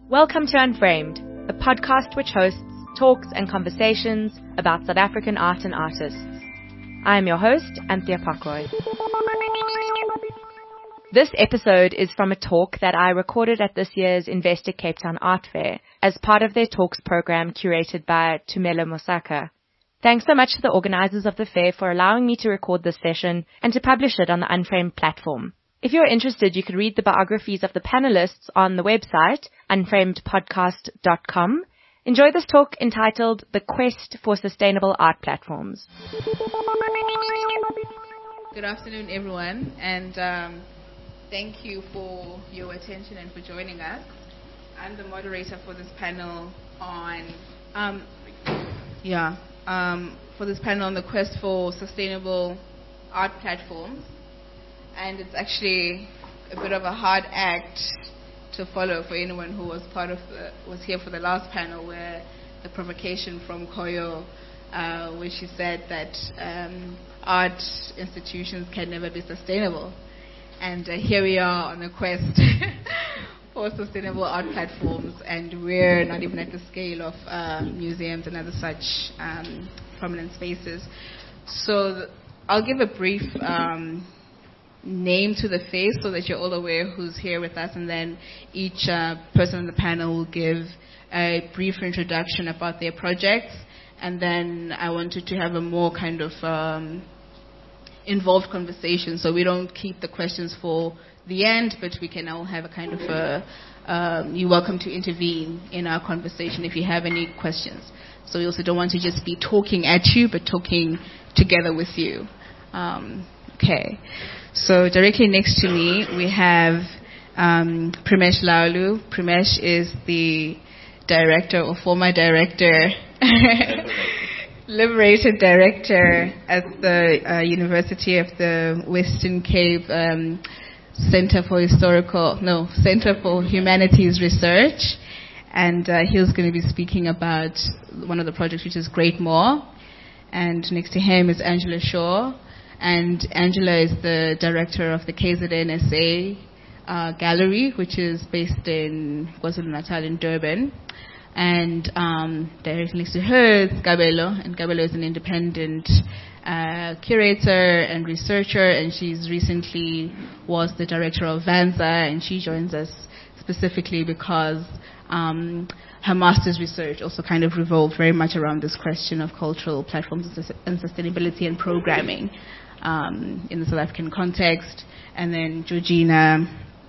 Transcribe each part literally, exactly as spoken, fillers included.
Welcome to Unframed, a podcast which hosts talks and conversations about South African art and artists. I am your host, Anthea Pakroy. This episode is from a talk that I recorded at this year's Investec Cape Town Art Fair as part of their talks program curated by Tumelo Mosaka. Thanks so much to the organizers of the fair for allowing me to record this session and to publish it on the Unframed platform. If you're interested, you can read the biographies of the panelists on the website, unframed podcast dot com. Enjoy this talk entitled The Quest for Sustainable Art Platforms. Good afternoon, everyone, and um, thank you for your attention and for joining us. I'm the moderator for this panel on, um, yeah, um, for this panel on the quest for sustainable art platforms. And it's actually a bit of a hard act to follow for anyone who was part of the, was here for the last panel, where the provocation from Koyo, uh, where she said that um, art institutions can never be sustainable. And uh, here we are on the quest for sustainable art platforms, and we're not even at the scale of uh, museums and other such um, prominent spaces. So th- I'll give a brief um, name to the face so that you're all aware who's here with us, and then each uh, person on the panel will give a brief introduction about their projects, and then I wanted to have a more kind of um, involved conversation, so we don't keep the questions for the end, but we can all have a kind of a, um, you're welcome to intervene in our conversation if you have any questions. So we also don't want to just be talking at you, but talking together with you. Um, okay. So directly next to me, we have um, Primesh Laulu. Primesh is the director or former director, liberated director at the uh, University of the Western Cape um, Center for Historical, no, Center for Humanities Research. And uh, he was going to be speaking about one of the projects, which is Great Moor. And next to him is Angela Shaw. And Angela is the director of the K Z N S A uh, Gallery, which is based in KwaZulu-Natal in Durban. And um, directly next to her is Gabelo, and Gabelo is an independent uh, curator and researcher, and she's recently was the director of Vanza, and she joins us specifically because um, her master's research also kind of revolved very much around this question of cultural platforms and sustainability and programming um, in the South African context. And then Georgina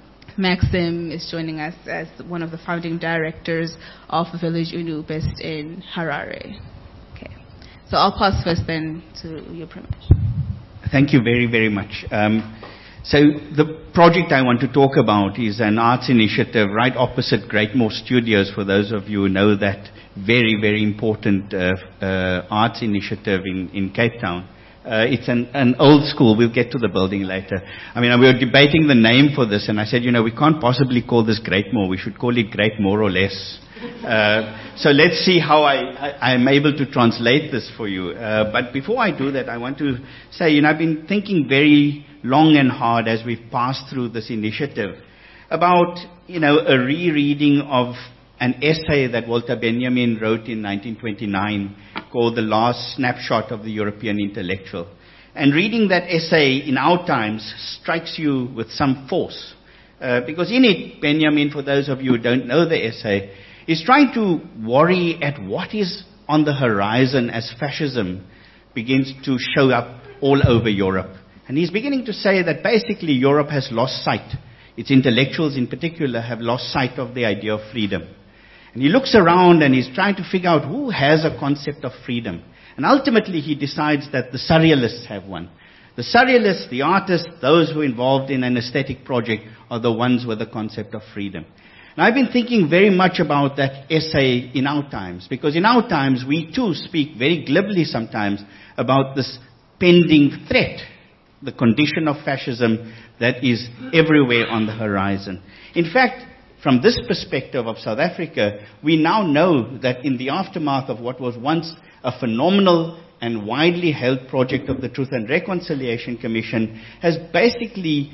Maxim is joining us as one of the founding directors of Village Unu based in Harare. Okay, so I'll pass first then to you, Primesh. Thank you very, very much. Um, so the project I want to talk about is an arts initiative right opposite Great Moor Studios, for those of you who know that very, very important uh, uh, arts initiative in, in Cape Town. Uh, it's an, an old school. We'll get to the building later. I mean, we were debating the name for this, and I said, you know, we can't possibly call this Great Moor. We should call it Great More or Less. Uh, so let's see how I, I, I'm able to translate this for you. Uh, but before I do that, I want to say, you know, I've been thinking very long and hard as we've passed through this initiative about, you know, a rereading of an essay that Walter Benjamin wrote in nineteen twenty-nine called The Last Snapshot of the European Intellectual. And reading that essay in our times strikes you with some force. Uh, because in it, Benjamin, for those of you who don't know the essay, is trying to worry at what is on the horizon as fascism begins to show up all over Europe. And he's beginning to say that basically Europe has lost sight. Its intellectuals in particular have lost sight of the idea of freedom. And he looks around and he's trying to figure out who has a concept of freedom. And ultimately he decides that the surrealists have one. The surrealists, the artists, those who are involved in an aesthetic project are the ones with the concept of freedom. And I've been thinking very much about that essay in our times, because in our times we too speak very glibly sometimes about this pending threat, the condition of fascism that is everywhere on the horizon. In fact, from this perspective of South Africa, we now know that in the aftermath of what was once a phenomenal and widely held project of the Truth and Reconciliation Commission has basically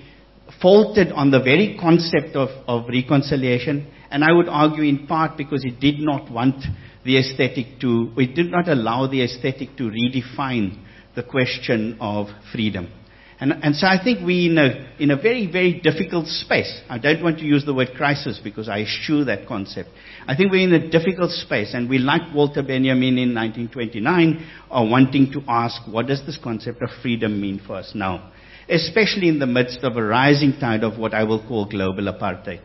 faltered on the very concept of, of reconciliation, and I would argue in part because it did not want the aesthetic to, it did not allow the aesthetic to redefine the question of freedom. And, and so I think we in a, in a very, very difficult space. I don't want to use the word crisis because I eschew that concept. I think we're in a difficult space, and we, like Walter Benjamin in nineteen twenty-nine, are wanting to ask, what does this concept of freedom mean for us now? Especially in the midst of a rising tide of what I will call global apartheid.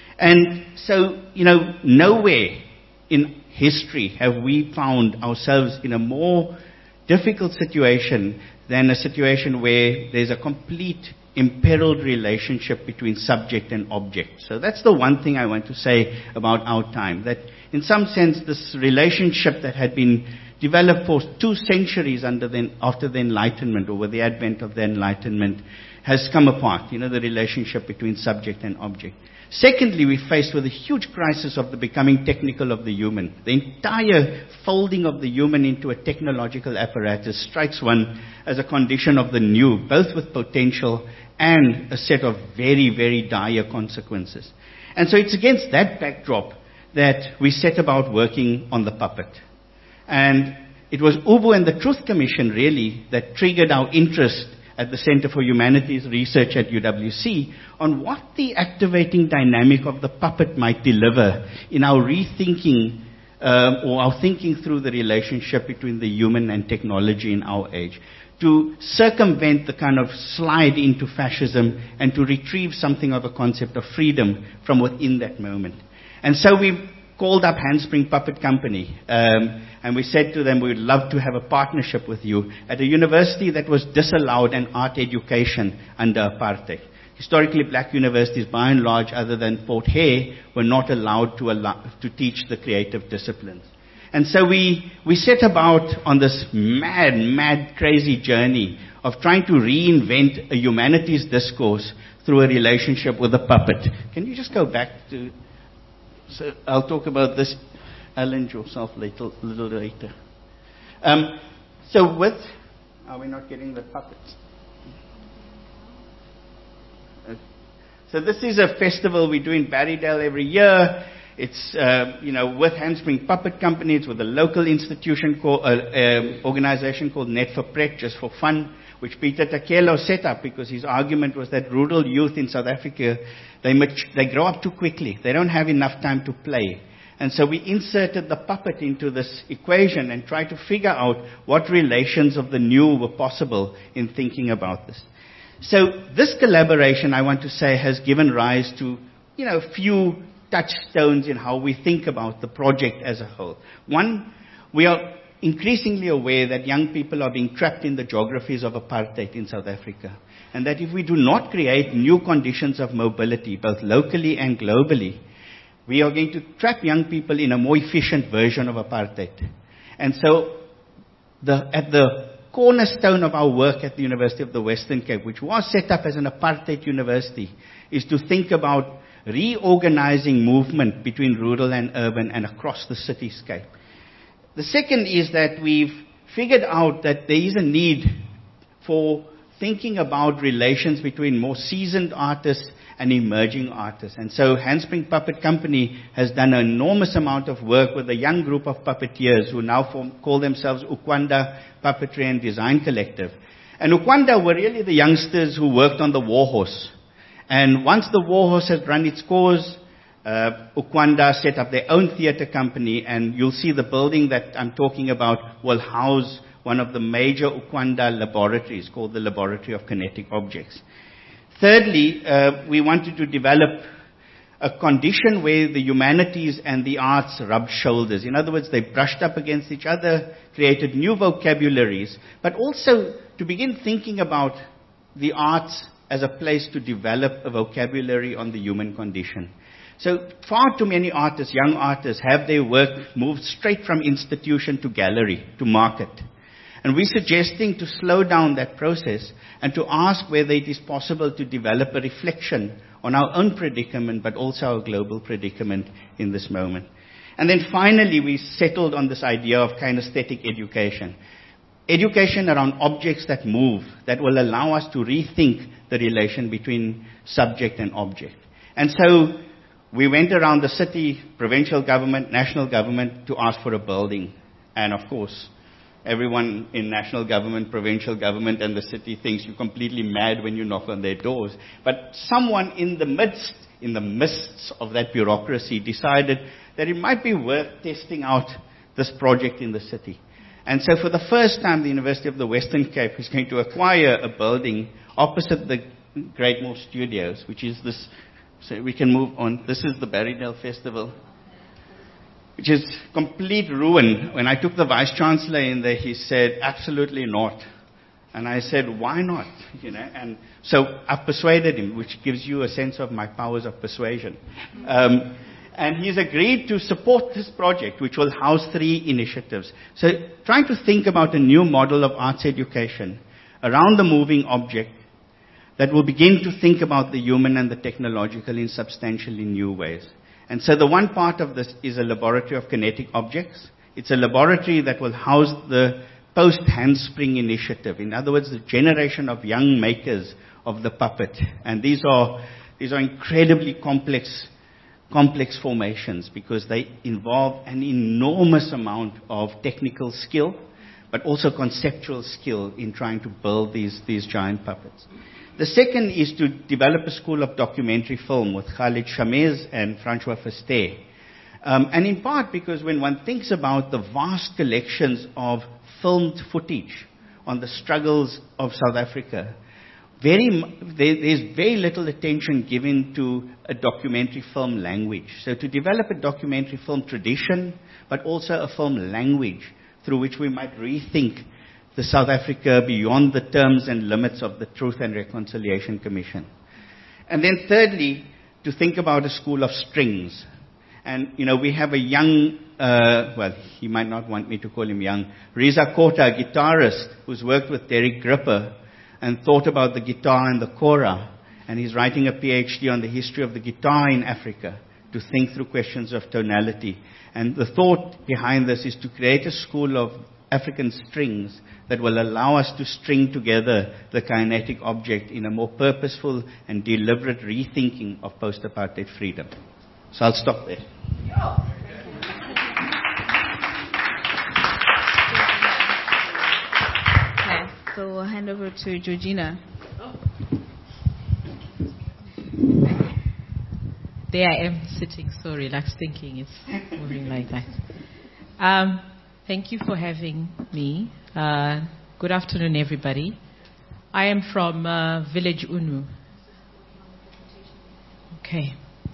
And so, you know, nowhere in history have we found ourselves in a more difficult situation than a situation where there's a complete imperiled relationship between subject and object. So that's the one thing I want to say about our time, that in some sense this relationship that had been developed for two centuries under the, after the Enlightenment, or with the advent of the Enlightenment, has come apart, you know, the relationship between subject and object. Secondly, we're faced with a huge crisis of the becoming technical of the human. The entire folding of the human into a technological apparatus strikes one as a condition of the new, both with potential and a set of very, very dire consequences. And so it's against that backdrop that we set about working on the puppet. And it was Ubu and the Truth Commission, really, that triggered our interest at the Center for Humanities Research at U W C on what the activating dynamic of the puppet might deliver in our rethinking um, or our thinking through the relationship between the human and technology in our age, to circumvent the kind of slide into fascism and to retrieve something of a concept of freedom from within that moment. And so we called up Handspring Puppet Company, um, and we said to them, we would love to have a partnership with you at a university that was disallowed an art education under apartheid. Historically, black universities, by and large, other than Port Hare, were not allowed to, allow, to teach the creative disciplines. And so we, we set about on this mad, mad, crazy journey of trying to reinvent a humanities discourse through a relationship with a puppet. Can you just go back to... So I'll talk about this, Alan, yourself later, a little later. Um, so with, are we not getting the puppets? Uh, so this is a festival we do in Barrydale every year. It's, uh, you know, with Handspring Puppet Company. It's with a local institution called, uh, um, organization called Net for Pret, just for fun, which Peter Takelo set up because his argument was that rural youth in South Africa, they, mat- they grow up too quickly. They don't have enough time to play. And so we inserted the puppet into this equation and tried to figure out what relations of the new were possible in thinking about this. So this collaboration, I want to say, has given rise to, you know, a few touchstones in how we think about the project as a whole. One, we are increasingly aware that young people are being trapped in the geographies of apartheid in South Africa. And that if we do not create new conditions of mobility, both locally and globally, we are going to trap young people in a more efficient version of apartheid. And so the, at the cornerstone of our work at the University of the Western Cape, which was set up as an apartheid university, is to think about reorganizing movement between rural and urban and across the cityscape. The second is that we've figured out that there is a need for thinking about relations between more seasoned artists and emerging artists. And so Handspring Puppet Company has done an enormous amount of work with a young group of puppeteers who now form, call themselves Ukwanda Puppetry and Design Collective. And Ukwanda were really the youngsters who worked on the Warhorse. And once the Warhorse had run its course, uh, Ukwanda set up their own theater company, and you'll see the building that I'm talking about will house one of the major Ukwanda laboratories called the Laboratory of Kinetic Objects. Thirdly, uh, we wanted to develop a condition where the humanities and the arts rubbed shoulders. In other words, they brushed up against each other, created new vocabularies, but also to begin thinking about the arts as a place to develop a vocabulary on the human condition. So far too many artists, young artists, have their work moved straight from institution to gallery, to market. And we're suggesting to slow down that process and to ask whether it is possible to develop a reflection on our own predicament, but also our global predicament in this moment. And then finally, we settled on this idea of kinesthetic education. education around objects that move, that will allow us to rethink the relation between subject and object. And so we went around the city, provincial government, national government, to ask for a building. And of course, everyone in national government, provincial government, and the city thinks you're completely mad when you knock on their doors. But someone in the midst, in the mists of that bureaucracy, decided that it might be worth testing out this project in the city. And so for the first time, the University of the Western Cape is going to acquire a building opposite the Great Mall Studios, which is this, so we can move on. This is the Barrydale Festival, which is complete ruin. When I took the Vice-Chancellor in there, he said, absolutely not. And I said, why not? You know, and so I've persuaded him, which gives you a sense of my powers of persuasion. Um, And he's agreed to support this project, which will house three initiatives. So trying to think about a new model of arts education around the moving object that will begin to think about the human and the technological in substantially new ways. And so the one part of this is a laboratory of kinetic objects. It's a laboratory that will house the post-handspring initiative. In other words, the generation of young makers of the puppet. And these are, these are incredibly complex complex formations because they involve an enormous amount of technical skill, but also conceptual skill in trying to build these, these giant puppets. The second is to develop a school of documentary film with Khalid Shamez and Francois Feste. Um, and in part because when one thinks about the vast collections of filmed footage on the struggles of South Africa, Very, there, there's very little attention given to a documentary film language. So to develop a documentary film tradition, but also a film language through which we might rethink the South Africa beyond the terms and limits of the Truth and Reconciliation Commission. And then thirdly, to think about a school of strings. And, you know, we have a young, uh, well, he might not want me to call him young, Riza Kota, a guitarist who's worked with Derek Gripper and thought about the guitar and the kora. And he's writing a PhD on the history of the guitar in Africa to think through questions of tonality. And the thought behind this is to create a school of African strings that will allow us to string together the kinetic object in a more purposeful and deliberate rethinking of post-apartheid freedom. So I'll stop there. So we'll hand over to Georgina. There I am sitting so relaxed thinking it's moving like that. Um, thank you for having me. Uh, good afternoon, everybody. I am from uh, Village Unu. Okay.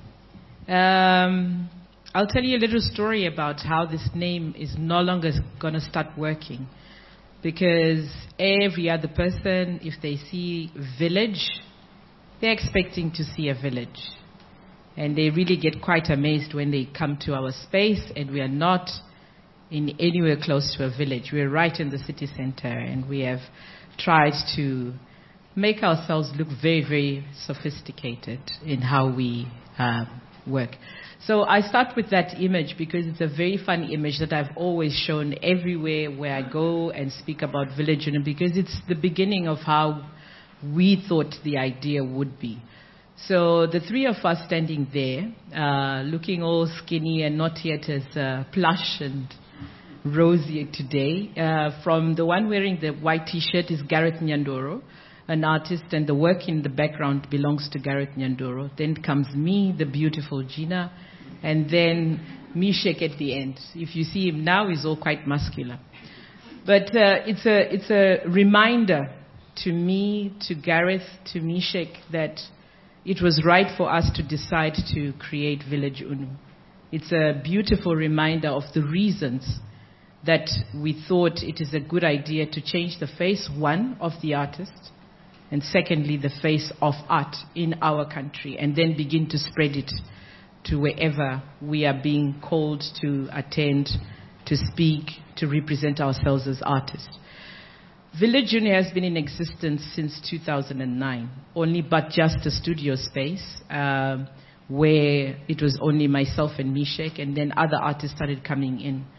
Um, I'll tell you a little story about how this name is no longer going to start working. Because every other person, if they see village, they're expecting to see a village. And they really get quite amazed when they come to our space and we are not in anywhere close to a village. We're right in the city center and we have tried to make ourselves look very, very sophisticated in how we uh, work. So I start with that image because it's a very fun image that I've always shown everywhere where I go and speak about Village Unu, because it's the beginning of how we thought the idea would be. So the three of us standing there, uh, looking all skinny and not yet as uh, plush and rosy today. Uh, from the one wearing the white T-shirt is Gareth Nyandoro, an artist, and the work in the background belongs to Gareth Nyandoro. Then comes me, the beautiful Gina, and then Mishek at the end. If you see him now, he's all quite muscular. But uh, it's a it's a reminder to me, to Gareth, to Mishek, that it was right for us to decide to create Village Unu. It's a beautiful reminder of the reasons that we thought it is a good idea to change the face, one, of the artist, and secondly, the face of art in our country, and then begin to spread it to wherever we are being called to attend, to speak, to represent ourselves as artists. Village Unu has been in existence since two thousand nine, only but just a studio space uh, where it was only myself and Mishek, and then other artists started coming in.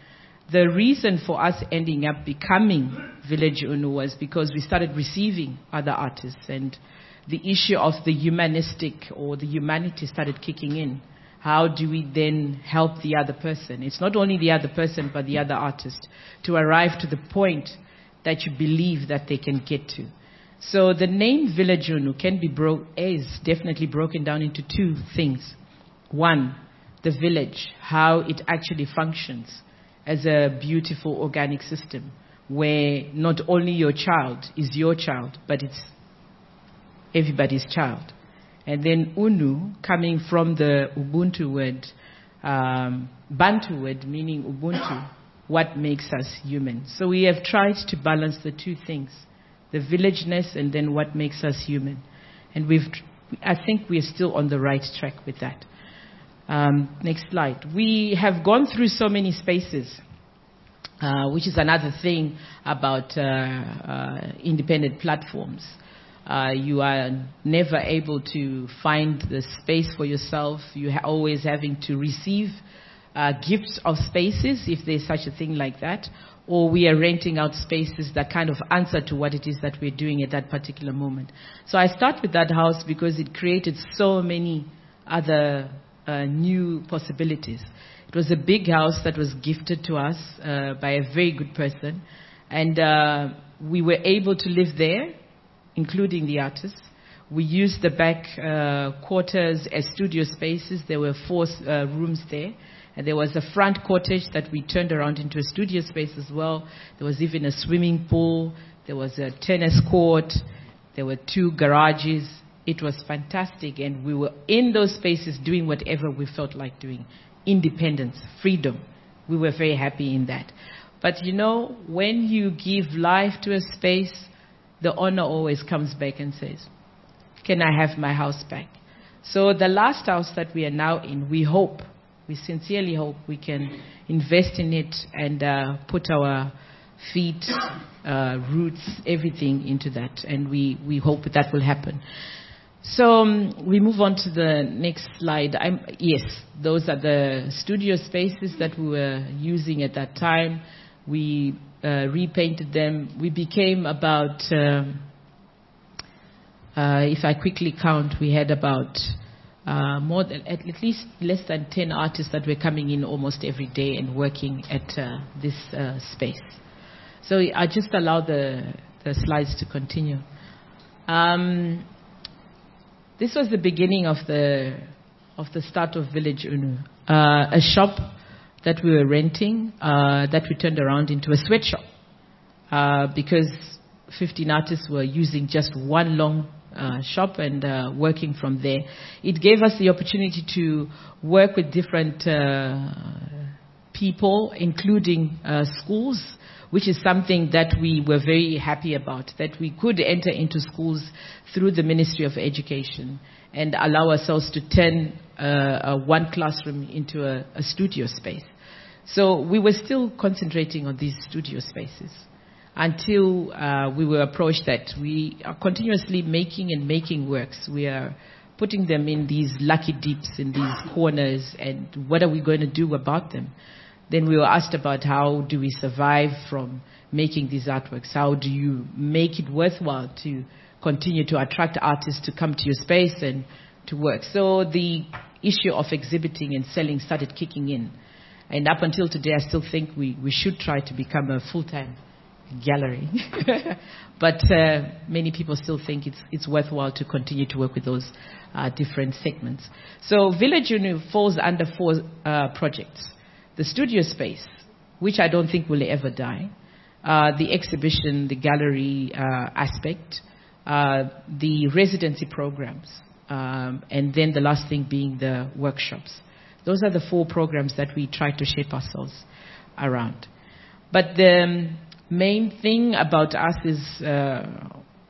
the reason for us ending up becoming Village Unu was because we started receiving other artists, and the issue of the humanistic or the humanity started kicking in. How do we then help the other person? It's not only the other person, but the other artist to arrive to the point that you believe that they can get to. So the name Village Unu can be bro- is definitely broken down into two things. One, the village, how it actually functions as a beautiful organic system where not only your child is your child, but it's everybody's child. And then Unu, coming from the Ubuntu word, um, Bantu word, meaning Ubuntu, what makes us human. So we have tried to balance the two things, the villageness and then what makes us human. And we've, I think we're still on the right track with that. Um, next slide. We have gone through so many spaces, uh, which is another thing about uh, uh, independent platforms. Uh, you are never able to find the space for yourself. You're ha- always having to receive uh, gifts of spaces, if there's such a thing like that, or we are renting out spaces that kind of answer to what it is that we're doing at that particular moment. So I start with that house because it created so many other uh, new possibilities. It was a big house that was gifted to us uh, by a very good person, and uh, we were able to live there, including the artists. We used the back uh, quarters as studio spaces. There were four uh, rooms there. And there was a front cottage that we turned around into a studio space as well. There was even a swimming pool. There was a tennis court. There were two garages. It was fantastic. And we were in those spaces doing whatever we felt like doing. Independence, freedom. We were very happy in that. But you know, when you give life to a space, the owner always comes back and says, can I have my house back? So the last house that we are now in, we hope, we sincerely hope we can invest in it and uh, put our feet, uh, roots, everything into that. And we, we hope that will happen. So um, we move on to the next slide. I'm, yes, those are the studio spaces that we were using at that time. We uh, repainted them. We became about, um, uh, if I quickly count, we had about uh, more than, at least less than ten artists that were coming in almost every day and working at uh, this uh, space. So I just allow the, the slides to continue. Um, this was the beginning of the of the start of Village Unu, uh, a shop that we were renting, uh, that we turned around into a sweatshop, uh, because fifteen artists were using just one long uh, shop and uh, working from there. It gave us the opportunity to work with different uh, people, including uh, schools, which is something that we were very happy about, that we could enter into schools through the Ministry of Education and allow ourselves to turn uh, a one classroom into a, a studio space. So we were still concentrating on these studio spaces until uh, we were approached that we are continuously making and making works. We are putting them in these lucky dips, in these corners, and what are we going to do about them? Then we were asked about how do we survive from making these artworks? How do you make it worthwhile to continue to attract artists to come to your space and to work? So the issue of exhibiting and selling started kicking in. And up until today, I still think we, we should try to become a full-time gallery. But uh, many people still think it's, it's worthwhile to continue to work with those uh, different segments. So Village Unu falls under four uh, projects. The studio space, which I don't think will ever die. Uh, the exhibition, the gallery uh, aspect. Uh, the residency programs. Um, and then the last thing being the workshops. Those are the four programs that we try to shape ourselves around. But the um, main thing about us is uh,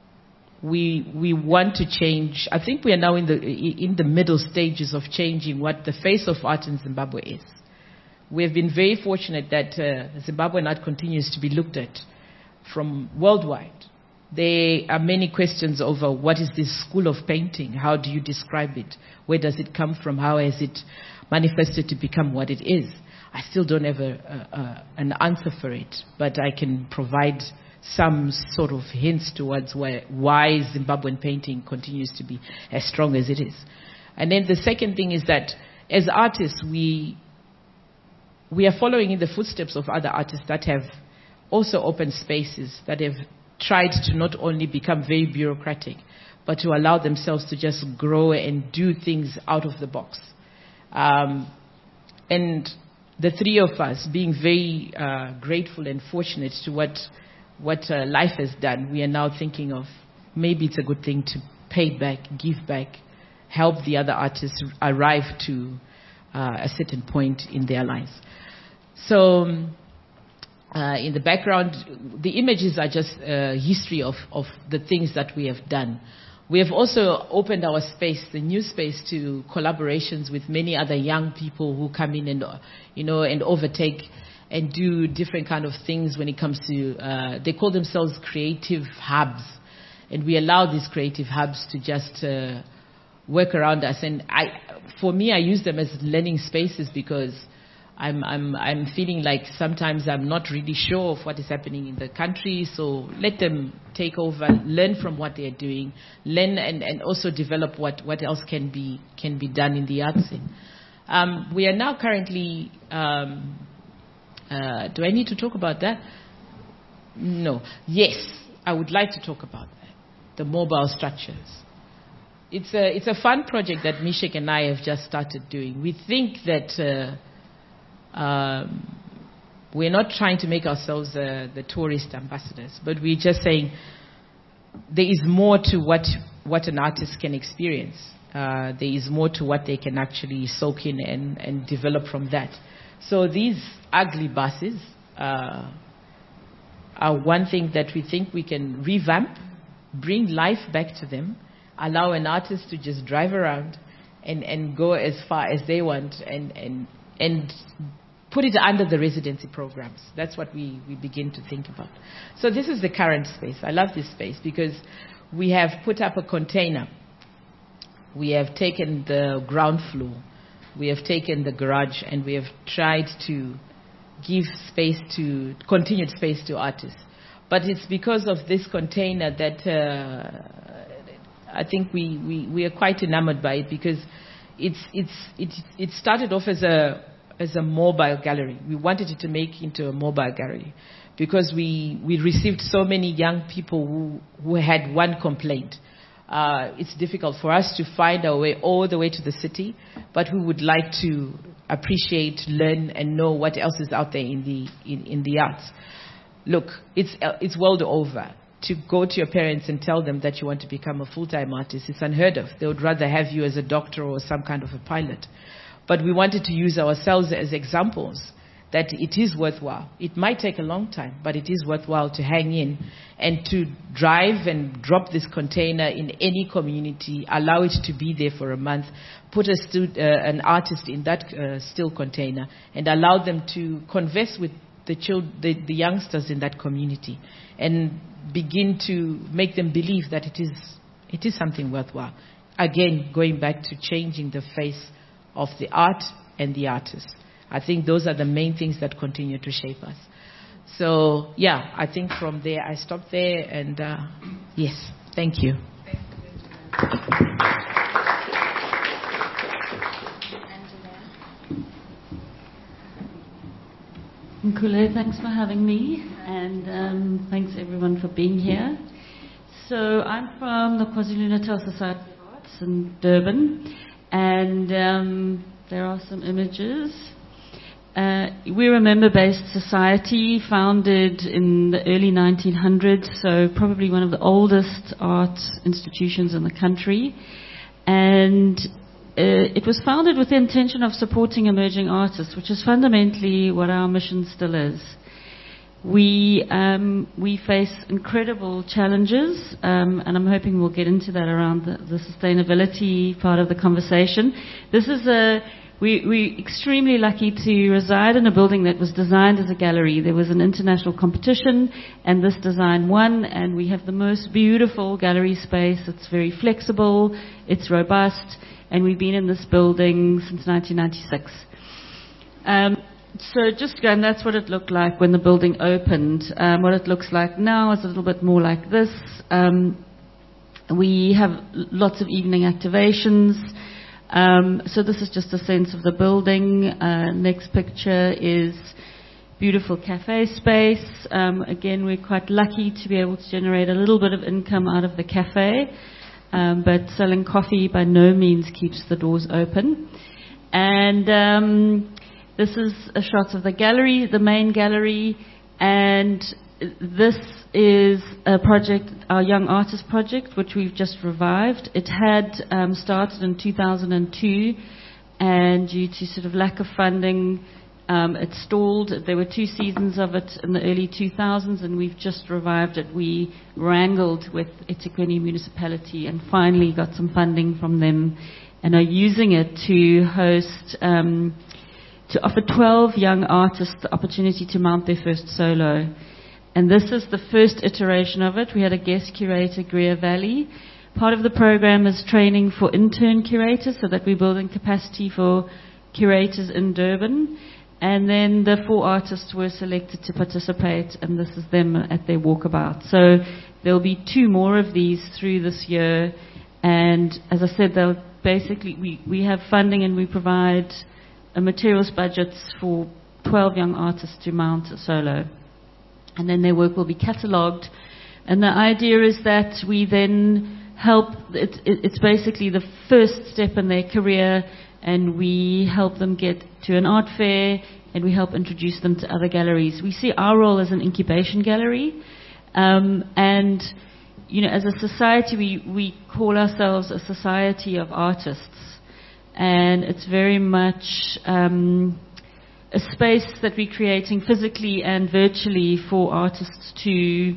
we we want to change. I think we are now in the in the middle stages of changing what the face of art in Zimbabwe is. We have been very fortunate that uh, Zimbabwean art continues to be looked at from worldwide. There are many questions over what is this school of painting? How do you describe it? Where does it come from? How has it manifested to become what it is? I still don't have a, a, a, an answer for it, but I can provide some sort of hints towards why, why Zimbabwean painting continues to be as strong as it is. And then the second thing is that as artists, we we are following in the footsteps of other artists that have also opened spaces, that have tried to not only become very bureaucratic, but to allow themselves to just grow and do things out of the box. Um, and the three of us, being very uh, grateful and fortunate to what what uh, life has done, we are now thinking of maybe it's a good thing to pay back, give back, help the other artists arrive to uh, a certain point in their lives. So uh, in the background, the images are just a history of, of the things that we have done. We have also opened our space, the new space, to collaborations with many other young people who come in and, you know, and overtake and do different kind of things when it comes to, uh, they call themselves creative hubs. And we allow these creative hubs to just uh, work around us. And I, for me, I use them as learning spaces because I'm, I'm, I'm feeling like sometimes I'm not really sure of what is happening in the country. So let them take over, learn from what they're doing, learn and, and also develop what, what else can be, can be done in the arts scene. Um, we are now currently, um, uh, do I need to talk about that? No. Yes, I would like to talk about that. The mobile structures. It's a, it's a fun project that Mishek and I have just started doing. We think that uh, um, we're not trying to make ourselves uh, the tourist ambassadors, but we're just saying there is more to what, what an artist can experience. Uh, there is more to what they can actually soak in and, and develop from that. So these ugly buses uh, are one thing that we think we can revamp, bring life back to them, allow an artist to just drive around and, and go as far as they want and, and, and put it under the residency programs. That's what we, we begin to think about. So this is the current space. I love this space because we have put up a container. We have taken the ground floor. We have taken the garage and we have tried to give space to, continued space to artists. But it's because of this container that uh, I think we, we, we are quite enamored by it because it's, it's, it, it started off as a, as a mobile gallery. We wanted it to make into a mobile gallery because we, we received so many young people who, who had one complaint. Uh, it's difficult for us to find our way all the way to the city, but we would like to appreciate, learn, and know what else is out there in the, in, in the arts. Look, it's, uh, it's world over. To go to your parents and tell them that you want to become a full-time artist, it's unheard of. They would rather have you as a doctor or some kind of a pilot. But we wanted to use ourselves as examples that it is worthwhile. It might take a long time, but it is worthwhile to hang in and to drive and drop this container in any community, allow it to be there for a month, put a stu- uh, an artist in that uh, still container, and allow them to converse with the, children, the, the youngsters in that community and begin to make them believe that it is, it is something worthwhile. Again, going back to changing the face of the art and the artist. I think those are the main things that continue to shape us. So, yeah, I think from there I stop there and uh, yes, thank you. Nkule, thanks for having me, and um, thanks everyone for being here. So I'm from the KwaZulu-Natal Society of Arts in Durban, and um, there are some images. Uh, we're a member-based society founded in the early nineteen hundreds, so probably one of the oldest art institutions in the country. And uh, it was founded with the intention of supporting emerging artists, which is fundamentally what our mission still is. We, um, we face incredible challenges, um, and I'm hoping we'll get into that around the, the sustainability part of the conversation. This is a We, we're extremely lucky to reside in a building that was designed as a gallery. There was an international competition, and this design won, and we have the most beautiful gallery space. It's very flexible, it's robust, and we've been in this building since nineteen ninety-six. Um, so just going, that's what it looked like when the building opened. Um, what it looks like now is a little bit more like this. Um, we have lots of evening activations. Um, so this is just a sense of the building. Uh, next picture is beautiful cafe space. Um, again, we're quite lucky to be able to generate a little bit of income out of the cafe, um, but selling coffee by no means keeps the doors open. And um, this is a shot of the gallery, the main gallery, and this is a project, our Young Artist Project, which we've just revived. It had um, started in two thousand two, and due to sort of lack of funding, um, it stalled. There were two seasons of it in the early two thousands, and we've just revived it. We wrangled with eThekwini Municipality and finally got some funding from them, and are using it to host, um, to offer twelve young artists the opportunity to mount their first solo. And this is the first iteration of it. We had a guest curator, Greer Valley. Part of the program is training for intern curators, so that we're building capacity for curators in Durban. And then the four artists were selected to participate, and this is them at their walkabout. So there'll be two more of these through this year. And as I said, they'll basically, we, we have funding and we provide a materials budgets for twelve young artists to mount a solo. And then their work will be catalogued. And the idea is that we then help, it, it, it's basically the first step in their career, and we help them get to an art fair, and we help introduce them to other galleries. We see our role as an incubation gallery. Um, and, you know, as a society, we, we call ourselves a society of artists. And it's very much Um, a space that we're creating physically and virtually for artists to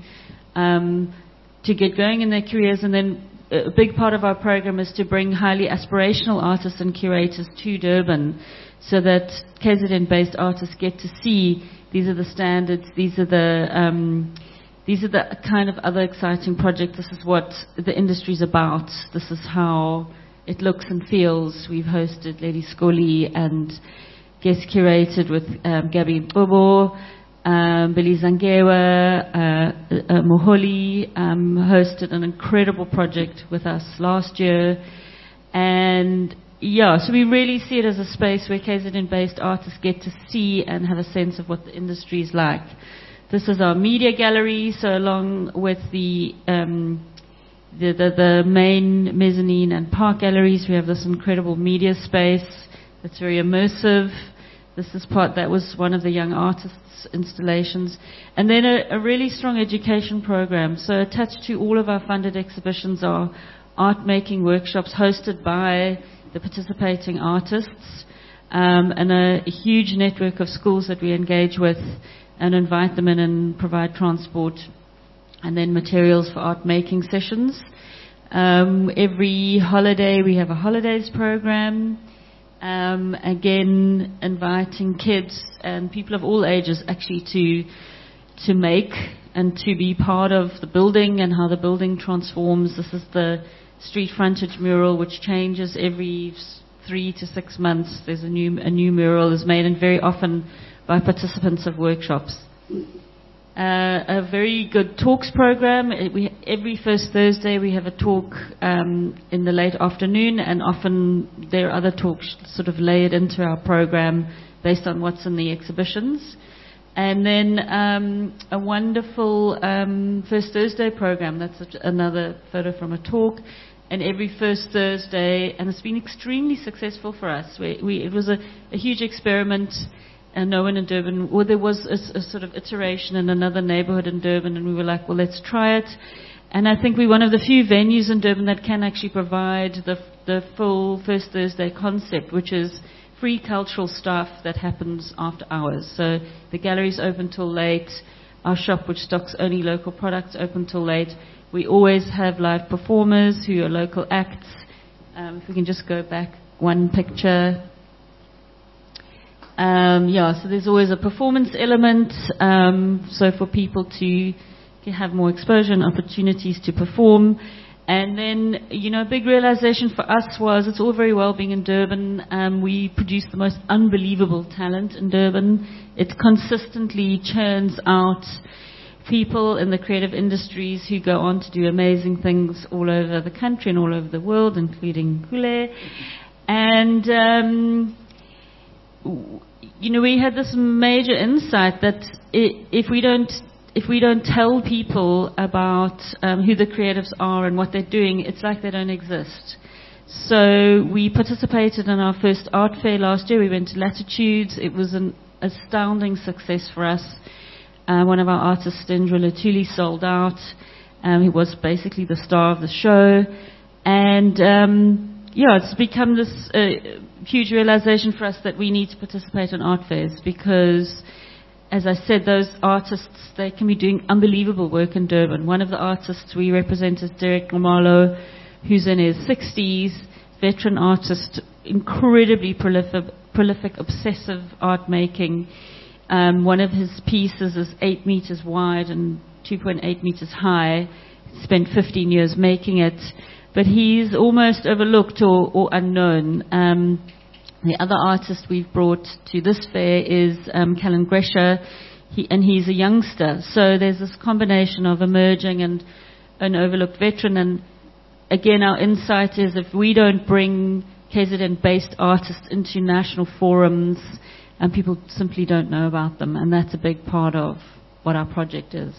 um, to get going in their careers. And then a big part of our program is to bring highly aspirational artists and curators to Durban, so that K Z N-based artists get to see these are the standards, these are the um, these are the kind of other exciting projects. This is what the industry's about. This is how it looks and feels. We've hosted Lady Scully and guest curated with um, Gabby Bobo, um, Billy Zangewa, uh, uh, Moholi, um, hosted an incredible project with us last year. And yeah, so we really see it as a space where K Z N-based artists get to see and have a sense of what the industry is like. This is our media gallery, so along with the um, the, the, the main mezzanine and park galleries, we have this incredible media space. It's very immersive. This is part, that was one of the young artists' installations. And then a, a really strong education program. So attached to all of our funded exhibitions are art making workshops hosted by the participating artists, um, and a, a huge network of schools that we engage with and invite them in and provide transport and then materials for art making sessions. Um, every holiday we have a holidays program. Um, again, inviting kids and people of all ages actually to to make and to be part of the building and how the building transforms. This is the street frontage mural, which changes every three to six months. There's a new a new mural is made, and very often by participants of workshops. Uh, a very good talks program. It, we, every first Thursday we have a talk um, in the late afternoon, and often there are other talks sort of layered into our program based on what's in the exhibitions. And then um, a wonderful um, first Thursday program. That's a, another photo from a talk. And every first Thursday, and it's been extremely successful for us. We, we, it was a, a huge experiment. And no one in Durban, well, there was a, a sort of iteration in another neighborhood in Durban, and we were like, well, let's try it. And I think we're one of the few venues in Durban that can actually provide the, the full First Thursday concept, which is free cultural stuff that happens after hours. So the gallery's open till late. Our shop, which stocks only local products, open till late. We always have live performers who are local acts. Um, if we can just go back one picture. Um, yeah, so there's always a performance element, um, so for people to, to have more exposure and opportunities to perform. And then, you know, a big realization for us was it's all very well being in Durban. Um, we produce the most unbelievable talent in Durban. It consistently churns out people in the creative industries who go on to do amazing things all over the country and all over the world, including Hule. And, um, you know, we had this major insight that if we don't If we don't tell people about um, who the creatives are and what they're doing, it's like they don't exist. So we participated in our first art fair last year. We went to Latitudes. It was an astounding success for us. Uh, one of our artists, Stendra Latuli, sold out. Um, he was basically the star of the show. And, um, yeah, it's become this uh, huge realization for us that we need to participate in art fairs because, as I said, those artists, they can be doing unbelievable work in Durban. One of the artists we represent is Derek Nomalo, who's in his sixties, veteran artist, incredibly prolific, prolific obsessive art making. Um, one of his pieces is eight meters wide and two point eight meters high. He spent fifteen years making it, but he's almost overlooked or, or unknown. Um, The other artist we've brought to this fair is um, Callan Gresha, he, and he's a youngster. So there's this combination of emerging and an overlooked veteran. And again, our insight is if we don't bring K Z N-based artists into national forums, and people simply don't know about them. And that's a big part of what our project is.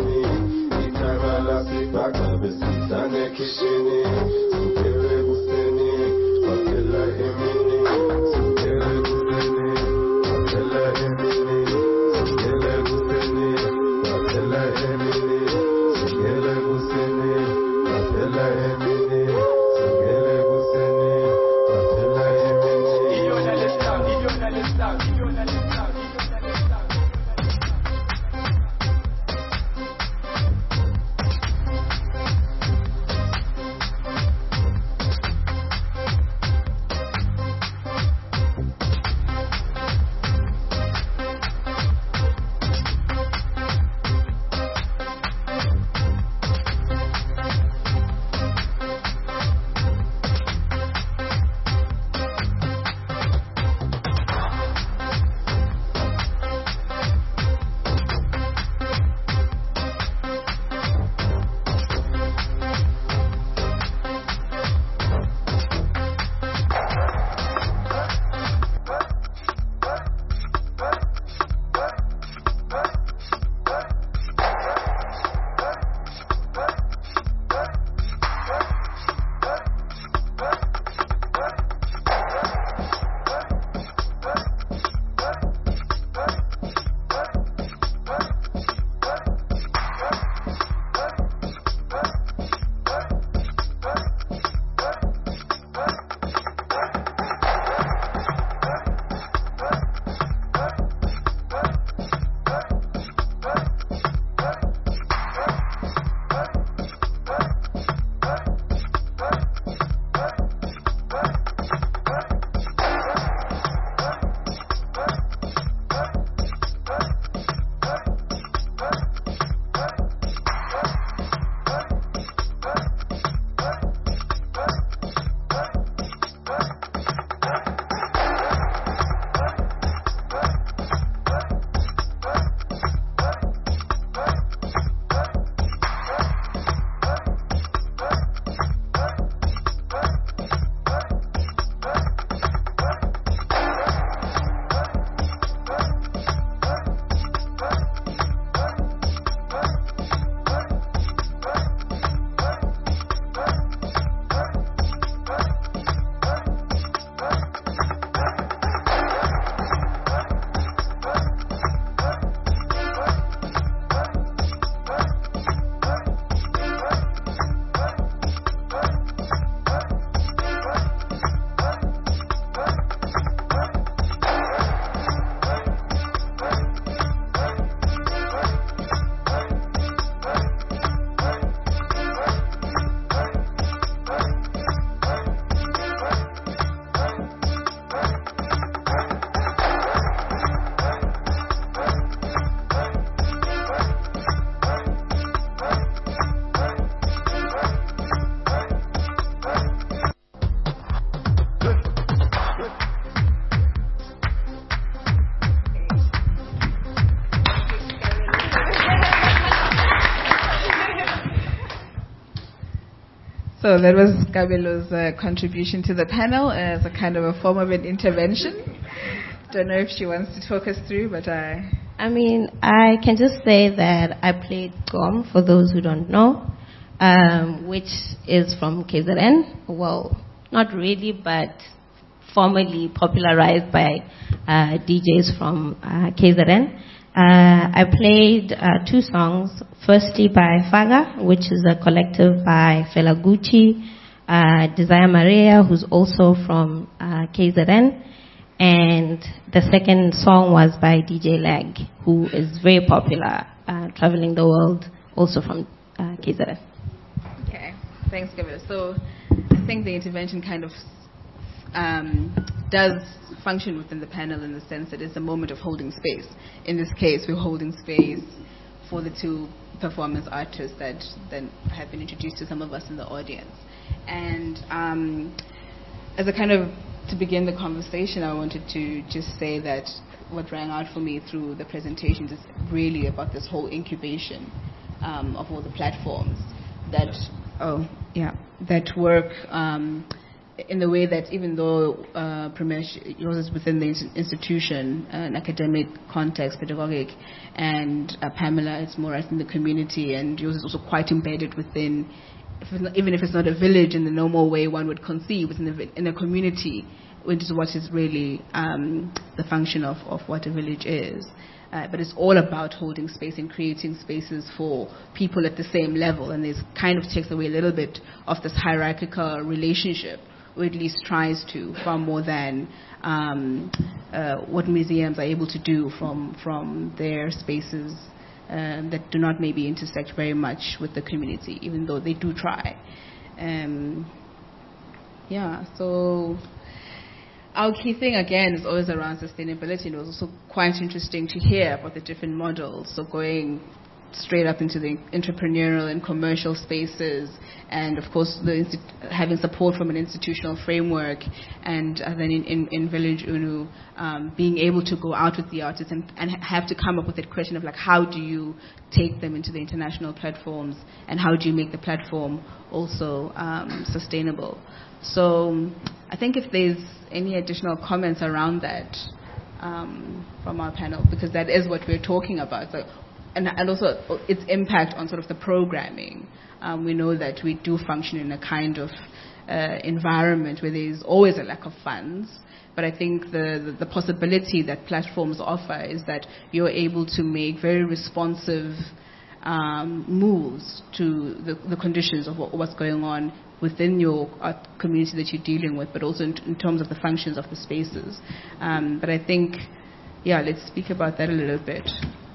Itama la sipaka besizane kishini, supele buseni. So that was Kabelo's uh, contribution to the panel as a kind of a form of an intervention. Don't know if she wants to talk us through, but I... I mean, I can just say that I played Gqom, for those who don't know, um, which is from K Z N. Well, not really, but formally popularized by uh, D Js from uh, K Z N. Uh, I played uh, two songs, firstly by Faga, which is a collective by Fela Gucci, uh, Desire Maria, who's also from uh, K Z N, and the second song was by D J Lag, who is very popular, uh, traveling the world, also from uh, K Z N. Okay, thanks, Gavin. So I think the intervention kind of um, does function within the panel in the sense that it's a moment of holding space. In this case, we're holding space for the two performance artists that then have been introduced to some of us in the audience. And um, as a kind of, to begin the conversation, I wanted to just say that what rang out for me through the presentations is really about this whole incubation um, of all the platforms that, oh, yeah, that work um, in the way that even though uh, Pramesh, yours is within the institution, uh, an academic context, pedagogic, and uh, Pamela, it's more in the community, and yours is also quite embedded within, if it's not, even if it's not a village in the normal way one would conceive, within a, in a community, which is what is really um, the function of, of what a village is. Uh, but it's all about holding space and creating spaces for people at the same level, and this kind of takes away a little bit of this hierarchical relationship, or at least tries to, far more than um, uh, what museums are able to do from, from their spaces uh, that do not maybe intersect very much with the community, even though they do try. Um, yeah, so our key thing, again, is always around sustainability, and it was also quite interesting to hear about the different models, so going straight up into the entrepreneurial and commercial spaces, and of course the insti- having support from an institutional framework, and uh, then in, in, in Village Unu, um, being able to go out with the artists and, and have to come up with that question of like, how do you take them into the international platforms, and how do you make the platform also um, sustainable? So I think if there's any additional comments around that um, from our panel, because that is what we're talking about. So, And, and also its impact on sort of the programming. Um, we know that we do function in a kind of uh, environment where there is always a lack of funds, but I think the, the, the possibility that platforms offer is that you're able to make very responsive um, moves to the, the conditions of what, what's going on within your art community that you're dealing with, but also in, in terms of the functions of the spaces. Um, but I think, yeah, let's speak about that a little bit.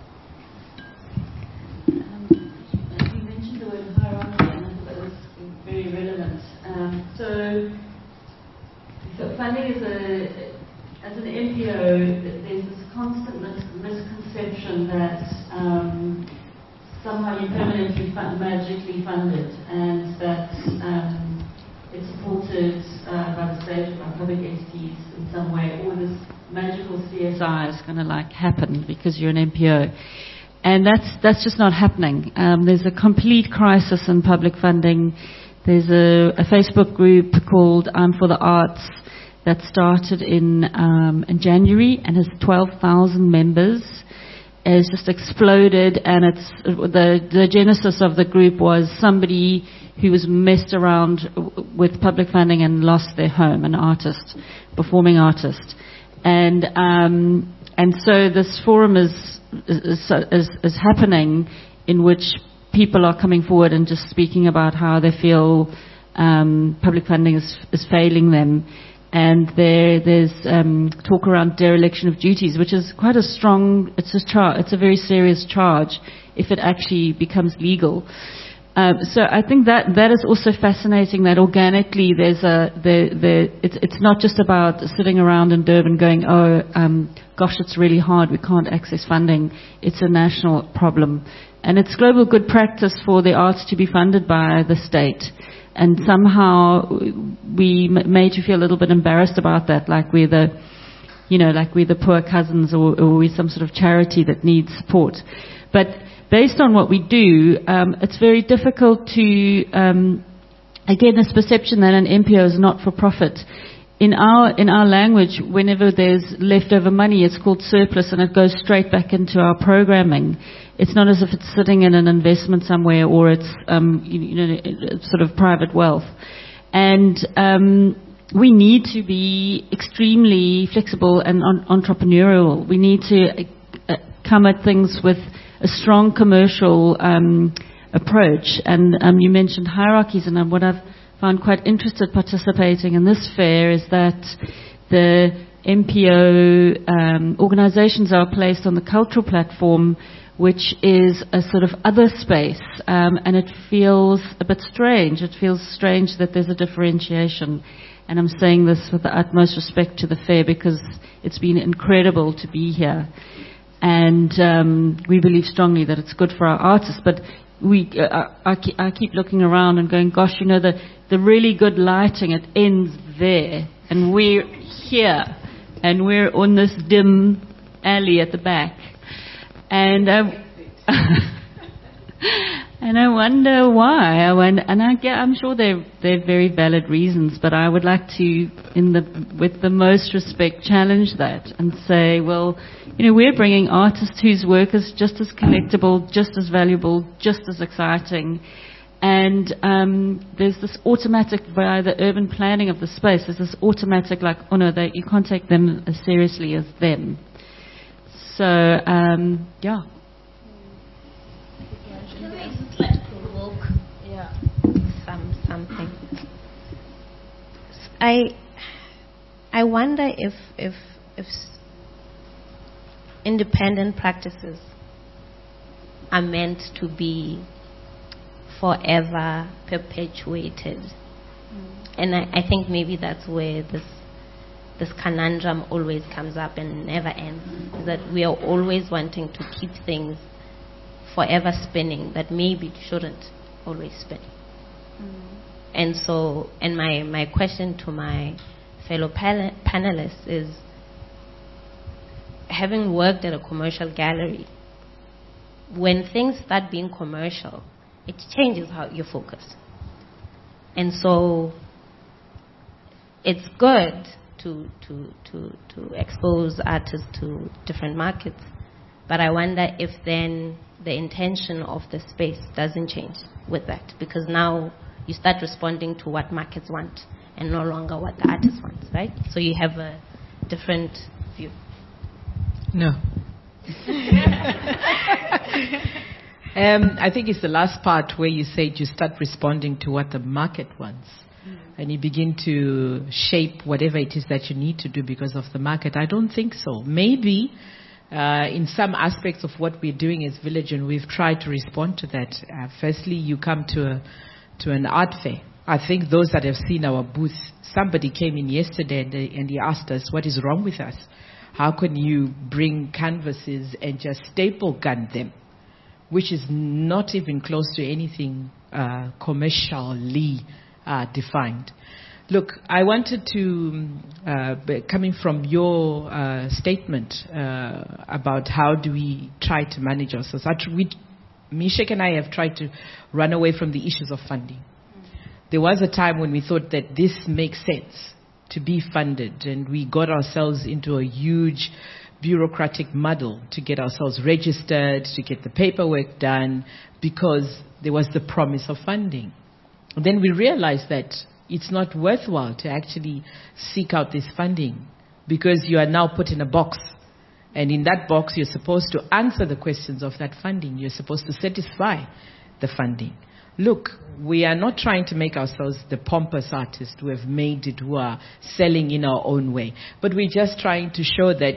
Um, so, so funding is a, as an N P O, there's this constant mis- misconception that um, somehow you're permanently fund, magically funded, and that um, it's supported uh, by the state, by public entities in some way, or this magical C S I is going to like happen because you're an N P O. And that's that's just not happening. Um, there's a complete crisis in public funding. There's a, a Facebook group called I'm for the Arts that started in um, in January and has twelve thousand members. It's just exploded, and it's the the genesis of the group was somebody who was messed around with public funding and lost their home, an artist, performing artist, and um, and so this forum is is, is is happening in which people are coming forward and just speaking about how they feel um, public funding is, is failing them. And there, there's um, talk around dereliction of duties, which is quite a strong, it's a, char- it's a very serious charge if it actually becomes legal. Um, so I think that that is also fascinating, that organically there's a, the, the, it's, it's not just about sitting around in Durban going, oh, um, gosh, it's really hard, we can't access funding. It's a national problem. And it's global good practice for the arts to be funded by the state. And somehow we made you feel a little bit embarrassed about that, like we're the, you know, like we're the poor cousins, or, or we're some sort of charity that needs support. But based on what we do, um, it's very difficult to um, again, this perception that an M P O is not for profit. In our, in our language, whenever there's leftover money, it's called surplus, and it goes straight back into our programming. It's not as if it's sitting in an investment somewhere, or it's um, you, you know, sort of private wealth. And um, we need to be extremely flexible and on, entrepreneurial. We need to uh, come at things with a strong commercial um, approach. And um, you mentioned hierarchies, and what I've found quite interested participating in this fair is that the M P O um, organisations are placed on the cultural platform, which is a sort of other space, um, and it feels a bit strange. It feels strange that there's a differentiation. And I'm saying this with the utmost respect to the fair, because it's been incredible to be here. And um, we believe strongly that it's good for our artists. But we, uh, I, I keep looking around and going, gosh, you know, the, the really good lighting, it ends there. And we're here. And we're on this dim alley at the back. And um, and I wonder why. I wonder, and I get, I'm sure they're they're very valid reasons, but I would like to, in the with the most respect, challenge that and say, well, you know, we're bringing artists whose work is just as collectible, just as valuable, just as exciting, and um, there's this automatic, by the urban planning of the space, there's this automatic, like, oh no, they, you can't take them as seriously as them. So, um, yeah. Yeah. Some something. I I wonder if if if independent practices are meant to be forever perpetuated, mm. and I, I think maybe that's where this. This conundrum always comes up and never ends, is that we are always wanting to keep things forever spinning that maybe shouldn't always spin. Mm. And so, and my, my question to my fellow panel- panelists is, having worked at a commercial gallery, when things start being commercial, it changes how you focus. And so, it's good To, to, to, to expose artists to different markets. But I wonder if then the intention of the space doesn't change with that, because now you start responding to what markets want and no longer what the artist wants, right? So you have a different view. No. um, I think it's the last part where you said you start responding to what the market wants. And you begin to shape whatever it is that you need to do because of the market. I don't think so. Maybe uh, in some aspects of what we're doing as Village, and we've tried to respond to that. Uh, firstly, you come to a, to an art fair. I think those that have seen our booth, somebody came in yesterday and, they, and he asked us, what is wrong with us? How can you bring canvases and just staple gun them? Which is not even close to anything uh, commercially Uh, defined. Look, I wanted to, uh, coming from your uh, statement uh, about how do we try to manage ourselves, we, Mishek and I have tried to run away from the issues of funding. Mm-hmm. There was a time when we thought that this makes sense to be funded, and we got ourselves into a huge bureaucratic muddle to get ourselves registered, to get the paperwork done, because there was the promise of funding. Then we realized that it's not worthwhile to actually seek out this funding, because you are now put in a box. And in that box, you're supposed to answer the questions of that funding. You're supposed to satisfy the funding. Look, we are not trying to make ourselves the pompous artists who have made it, who are selling in our own way. But we're just trying to show that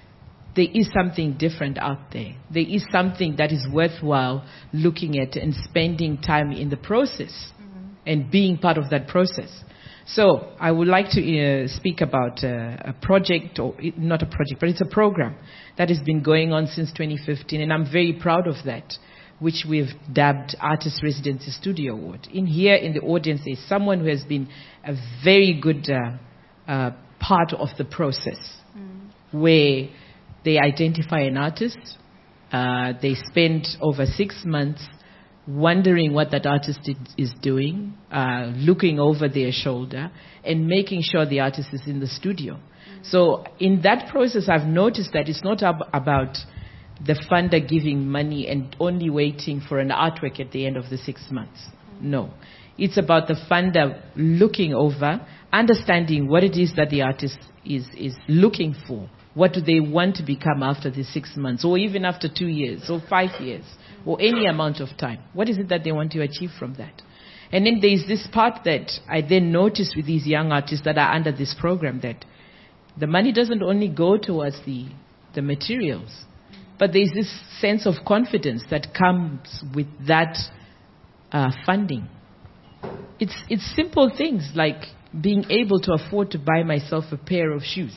there is something different out there. There is something that is worthwhile looking at and spending time in the process. And being part of that process. So I would like to uh, speak about uh, a project, or not a project, but it's a program that has been going on since twenty fifteen, and I'm very proud of that, which we've dubbed Artist Residency Studio Award. In here in the audience is someone who has been a very good uh, uh, part of the process, mm. where they identify an artist, uh, they spend over six months wondering what that artist is doing, uh, looking over their shoulder, and making sure the artist is in the studio. Mm-hmm. So in that process, I've noticed that it's not ab- about the funder giving money and only waiting for an artwork at the end of the six months. Mm-hmm. No. It's about the funder looking over, understanding what it is that the artist is, is looking for. What do they want to become after the six months, or even after two years, or five years, or any amount of time? What is it that they want to achieve from that? And then there's this part that I then noticed with these young artists that are under this program, that the money doesn't only go towards the, the materials, but there's this sense of confidence that comes with that uh, funding. It's, it's simple things like being able to afford to buy myself a pair of shoes.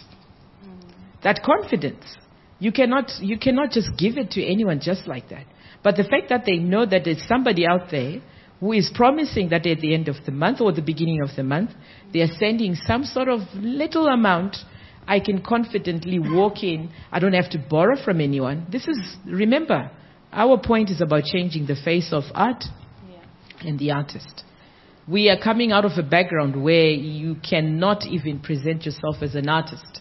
That confidence. You cannot, you cannot just give it to anyone just like that. But the fact that they know that there's somebody out there who is promising that at the end of the month or the beginning of the month, they are sending some sort of little amount, I can confidently walk in. I don't have to borrow from anyone. This is, remember, our point is about changing the face of art yeah. and the artist. We are coming out of a background where you cannot even present yourself as an artist.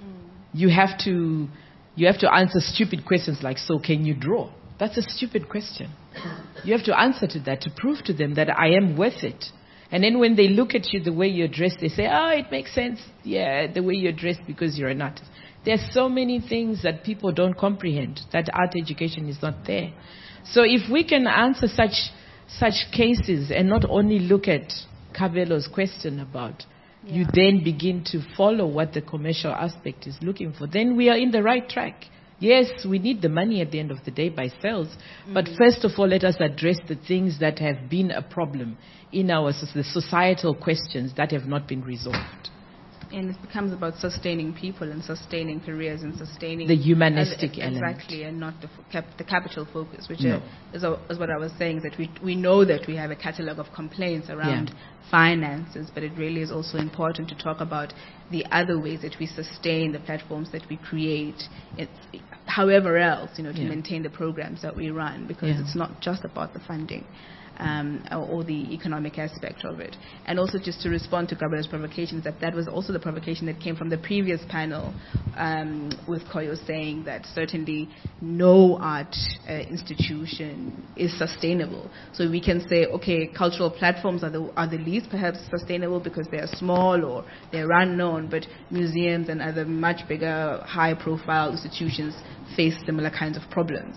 You have to, you have to answer stupid questions like, so can you draw? That's a stupid question. You have to answer to that to prove to them that I am worth it. And then when they look at you the way you're dressed, they say, oh, it makes sense. Yeah, the way you're dressed because you're an artist. There are so many things that people don't comprehend, that art education is not there. So if we can answer such, such cases and not only look at Kabelo's question about, yeah. you then begin to follow what the commercial aspect is looking for, then we are in the right track. Yes, we need the money at the end of the day by sales, mm-hmm. but first of all, let us address the things that have been a problem in our the societal questions that have not been resolved. And it becomes about sustaining people and sustaining careers and sustaining the humanistic uh, element. Exactly, and not the, f- cap- the capital focus, which no. uh, is, uh, is what I was saying, that we we know that we have a catalogue of complaints around yeah. finances, but it really is also important to talk about the other ways that we sustain the platforms that we create, it, however else, you know, to yeah. maintain the programs that we run, because yeah. it's not just about the funding. Um, or, or the economic aspect of it. And also just to respond to Gabriel's provocations, that that was also the provocation that came from the previous panel um, with Koyo saying that certainly no art uh, institution is sustainable. So we can say, okay, cultural platforms are the, are the least perhaps sustainable because they are small or they're unknown, but museums and other much bigger, high-profile institutions face similar kinds of problems.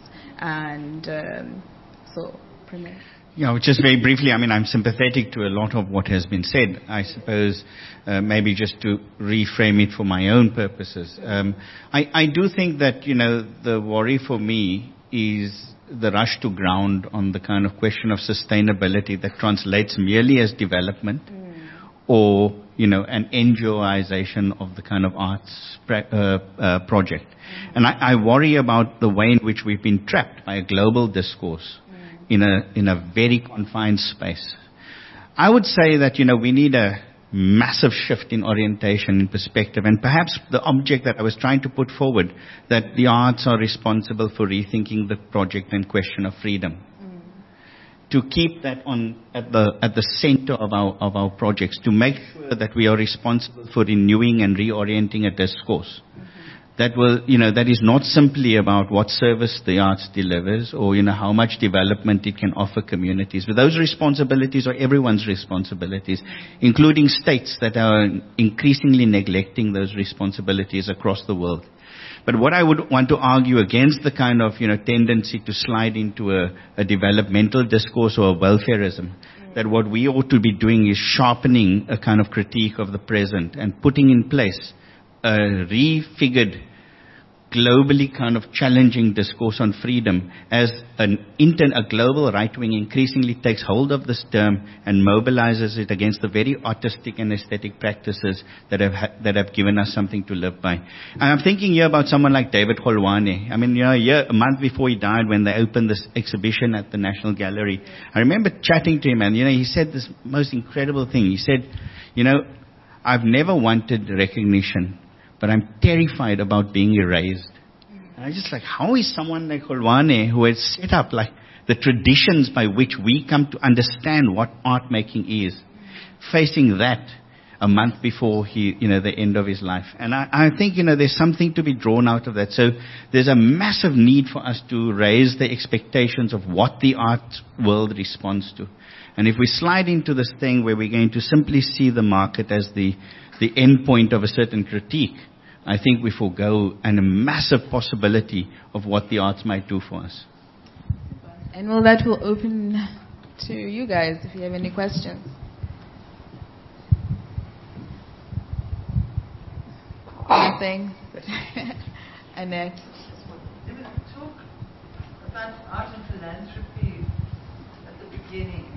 And um, so, Premier. Yeah, just very briefly, I mean, I'm sympathetic to a lot of what has been said. I suppose uh, maybe just to reframe it for my own purposes. Um, I, I do think that, you know, the worry for me is the rush to ground on the kind of question of sustainability that translates merely as development mm. or, you know, an NGOization of the kind of arts pre- uh, uh, project. Mm. And I, I worry about the way in which we've been trapped by a global discourse in a in a very confined space. I would say that, you know, we need a massive shift in orientation and perspective, and perhaps the object that I was trying to put forward, that the arts are responsible for rethinking the project and question of freedom. Mm. To keep that on at the at the center of our of our projects, to make sure that we are responsible for renewing and reorienting a discourse. Mm-hmm. That will, you know, that is not simply about what service the arts delivers or, you know, how much development it can offer communities. But those responsibilities are everyone's responsibilities, including states that are increasingly neglecting those responsibilities across the world. But what I would want to argue against the kind of, you know, tendency to slide into a, a developmental discourse or a welfarism, that what we ought to be doing is sharpening a kind of critique of the present and putting in place a refigured, globally kind of challenging discourse on freedom as an inter- a global right wing increasingly takes hold of this term and mobilizes it against the very artistic and aesthetic practices that have ha- that have given us something to live by. And I'm thinking here about someone like David Golwane. I mean, you know, a, year, a month before he died, when they opened this exhibition at the National Gallery, I remember chatting to him, and, you know, he said this most incredible thing. He said, you know, I've never wanted recognition, but I'm terrified about being erased. And I just like, how is someone like Golwane, who has set up like the traditions by which we come to understand what art making is, facing that a month before he, you know, the end of his life. And I, I think, you know, there's something to be drawn out of that. So there's a massive need for us to raise the expectations of what the art world responds to. And if we slide into this thing where we're going to simply see the market as the, the end point of a certain critique, I think we forego a massive possibility of what the arts might do for us. And well, that will open to you guys if you have any questions. Nothing. Annette. There was talk about art and philanthropy at the beginning.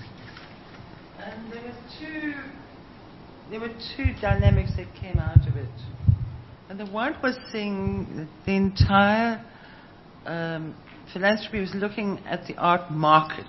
And there was two there were two dynamics that came out of it. And the one was seeing the entire um, philanthropy was looking at the art market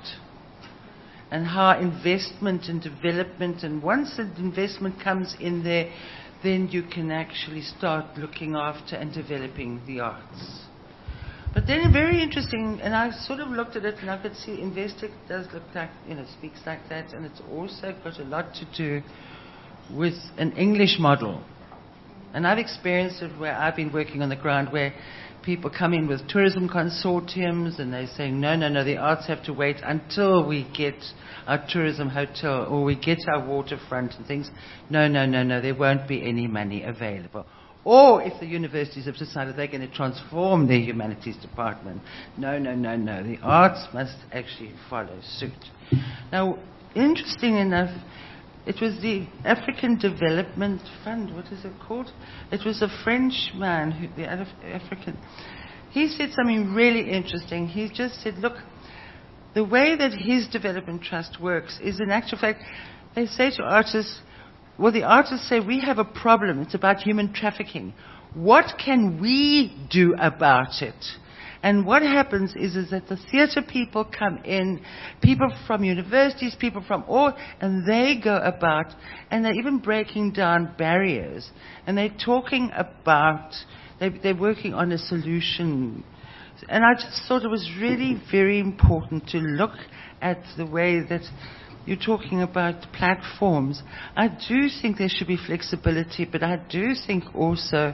and how investment and development, and once the investment comes in there, then you can actually start looking after and developing the arts. But then very interesting, and I sort of looked at it and I could see Investec does look like, you know, speaks like that, and it's also got a lot to do with an English model. And I've experienced it where I've been working on the ground where people come in with tourism consortiums and they're saying, no, no, no, the arts have to wait until we get our tourism hotel or we get our waterfront and things. No, no, no, no, there won't be any money available. Or if the universities have decided they're going to transform their humanities department, no, no, no, no, the arts must actually follow suit. Now, interesting enough, it was the African Development Fund. What is it called? It was a French man, who, the African. He said something really interesting. He just said, look, the way that his development trust works is, in actual fact, they say to artists, well, the artists say, we have a problem. It's about human trafficking. What can we do about it? And what happens is, is that the theatre people come in, people from universities, people from all, and they go about, and they're even breaking down barriers. And they're talking about, they, they're working on a solution. And I just thought it was really very important to look at the way that you're talking about platforms. I do think there should be flexibility, but I do think also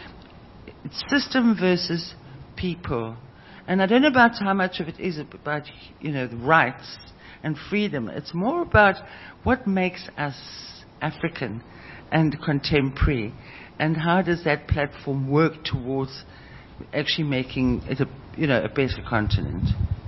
it's system versus people. And I don't know about how much of it is about, you know, the rights and freedom. It's more about what makes us African and contemporary, and how does that platform work towards actually making it a, you know, a better continent.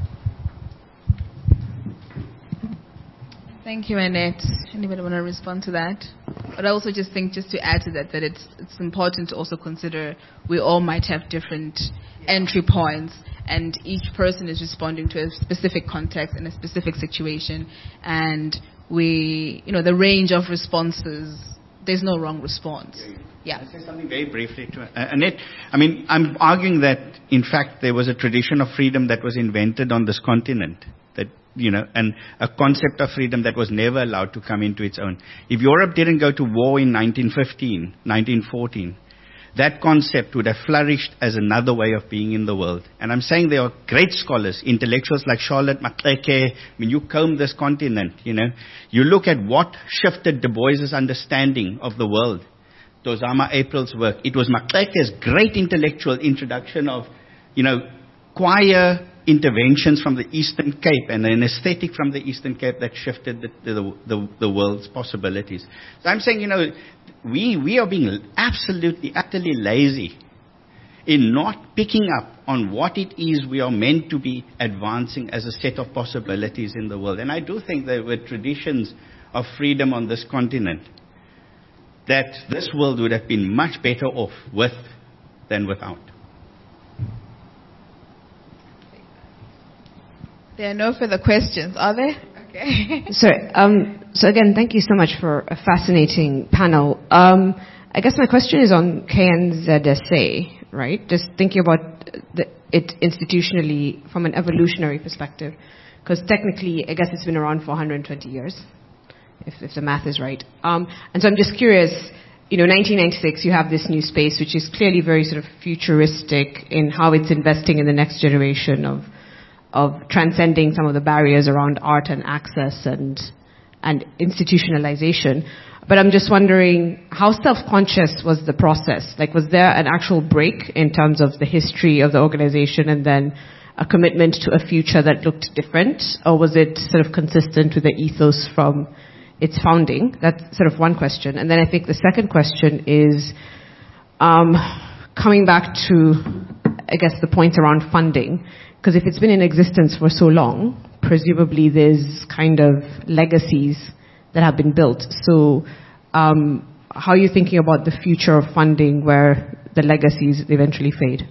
Thank you, Annette. Anybody want to respond to that? But I also just think, just to add to that, that it's it's important to also consider we all might have different entry points, and each person is responding to a specific context and a specific situation, and we, you know, the range of responses, there's no wrong response. Yeah. I'll say something very briefly to uh, Annette. I mean, I'm arguing that, in fact, there was a tradition of freedom that was invented on this continent. That, you know, and a concept of freedom that was never allowed to come into its own. If Europe didn't go to war in nineteen fifteen, nineteen fourteen, that concept would have flourished as another way of being in the world. And I'm saying there are great scholars, intellectuals like Charlotte Maxeke. When you comb this continent, you know, you look at what shifted Du Bois's understanding of the world. Tozama April's work. It was Maxeke's great intellectual introduction of, you know, choir interventions from the Eastern Cape and an aesthetic from the Eastern Cape that shifted the, the, the, the world's possibilities. So I'm saying, you know, we, we are being absolutely, utterly lazy in not picking up on what it is we are meant to be advancing as a set of possibilities in the world. And I do think there were traditions of freedom on this continent that this world would have been much better off with than without. There are no further questions, are there? Okay. Sorry. Um, so again, thank you so much for a fascinating panel. Um, I guess my question is on K N Z S A, right? Just thinking about the, it institutionally from an evolutionary perspective, because technically, I guess it's been around for one hundred twenty years, if, if the math is right. Um, and so I'm just curious. You know, nineteen ninety-six, you have this new space, which is clearly very sort of futuristic in how it's investing in the next generation of of transcending some of the barriers around art and access and and institutionalization. But I'm just wondering, how self-conscious was the process? Like, was there an actual break in terms of the history of the organization and then a commitment to a future that looked different? Or was it sort of consistent with the ethos from its founding? That's sort of one question. And then I think the second question is um, coming back to, I guess, the point around funding. Because if it's been in existence for so long, presumably there's kind of legacies that have been built. So um, how are you thinking about the future of funding where the legacies eventually fade?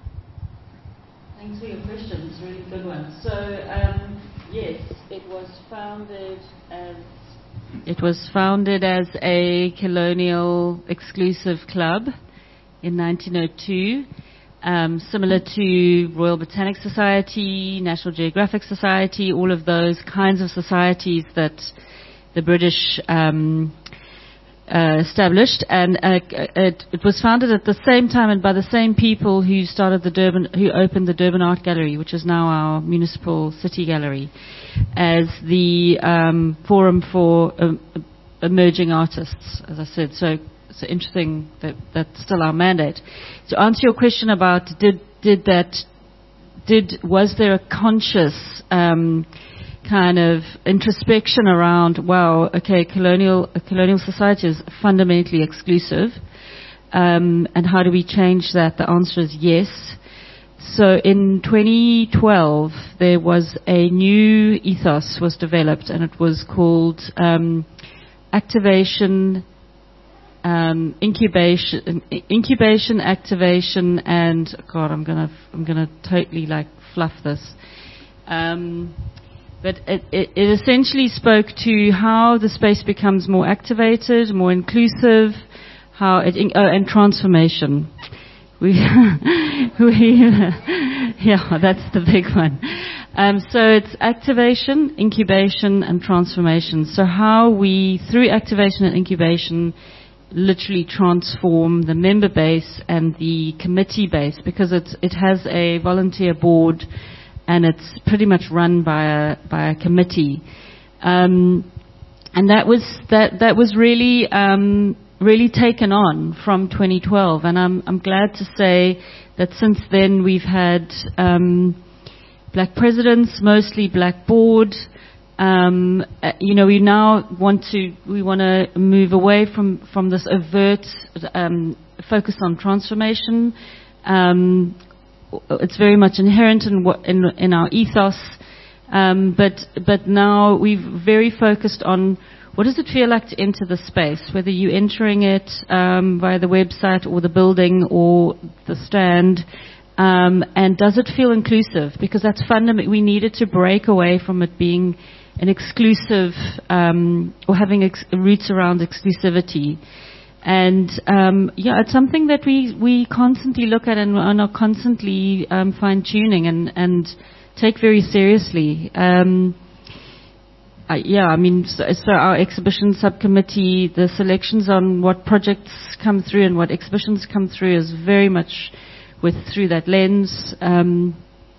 Thanks for your questions. Really good one. So um, yes, it was founded as it was founded as a colonial exclusive club in nineteen oh two. Um, similar to Royal Botanic Society, National Geographic Society, all of those kinds of societies that the British um, uh, established, and uh, it, it was founded at the same time and by the same people who started the Durban, who opened the Durban Art Gallery, which is now our municipal city gallery, as the um, forum for um, emerging artists, as I said. So. So interesting that that's still our mandate. To answer your question about did did that did was there a conscious um, kind of introspection around, wow, okay, colonial a colonial society is fundamentally exclusive, um, and how do we change that? The answer is yes. So in twenty twelve there was a new ethos was developed, and it was called um, activation. Um, incubation, incubation, activation, and God, I'm gonna, I'm gonna totally like fluff this. Um, but it, it, it essentially spoke to how the space becomes more activated, more inclusive, how it, in, oh, and transformation. We, we, yeah, that's the big one. Um, so it's activation, incubation, and transformation. So how we, through activation and incubation, literally transform the member base and the committee base, because it's, it has a volunteer board and it's pretty much run by a by a committee, um, and that was that that was really um, really taken on from twenty twelve, and I'm I'm glad to say that since then we've had um, black presidents, mostly black board. Um, uh, you know, we now want to we want to move away from, from this overt um, focus on transformation. Um, it's very much inherent in what, in, in our ethos, um, but but now we've very focused on what does it feel like to enter the space, whether you're entering it um, via the website or the building or the stand. Um, and does it feel inclusive? Because that's fundamental. We needed to break away from it being an exclusive, um, or having ex- roots around exclusivity. And, um, yeah, it's something that we, we constantly look at and, and are constantly um, fine-tuning and, and take very seriously. Um, uh, yeah, I mean, so, so our exhibition subcommittee, the selections on what projects come through and what exhibitions come through is very much with through that lens. Um,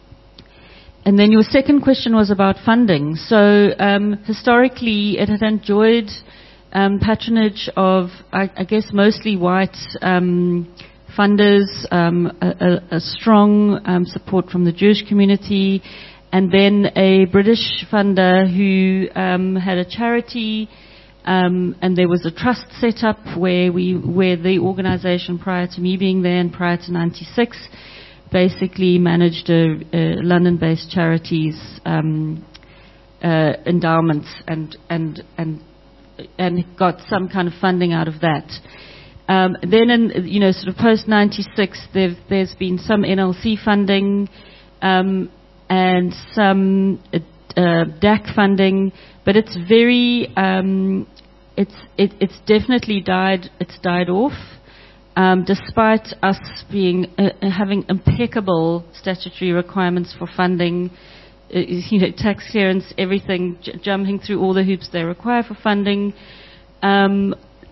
And then your second question was about funding. So um, historically, it had enjoyed um, patronage of, I, I guess, mostly white um, funders, um, a, a, a strong um, support from the Jewish community, and then a British funder who um, had a charity, um, and there was a trust set up where we, where the organisation, prior to me being there and prior to ninety-six, basically managed a, a London-based charities um, uh, endowments and and and and got some kind of funding out of that. Um, then, in, you know, sort of post ninety-six, there's been some N L C funding um, and some uh, uh, D A C funding, but it's very um, it's it, it's definitely died. It's died off. Um, despite us being uh, having impeccable statutory requirements for funding, uh, you know, tax clearance, everything, j- jumping through all the hoops they require for funding, um,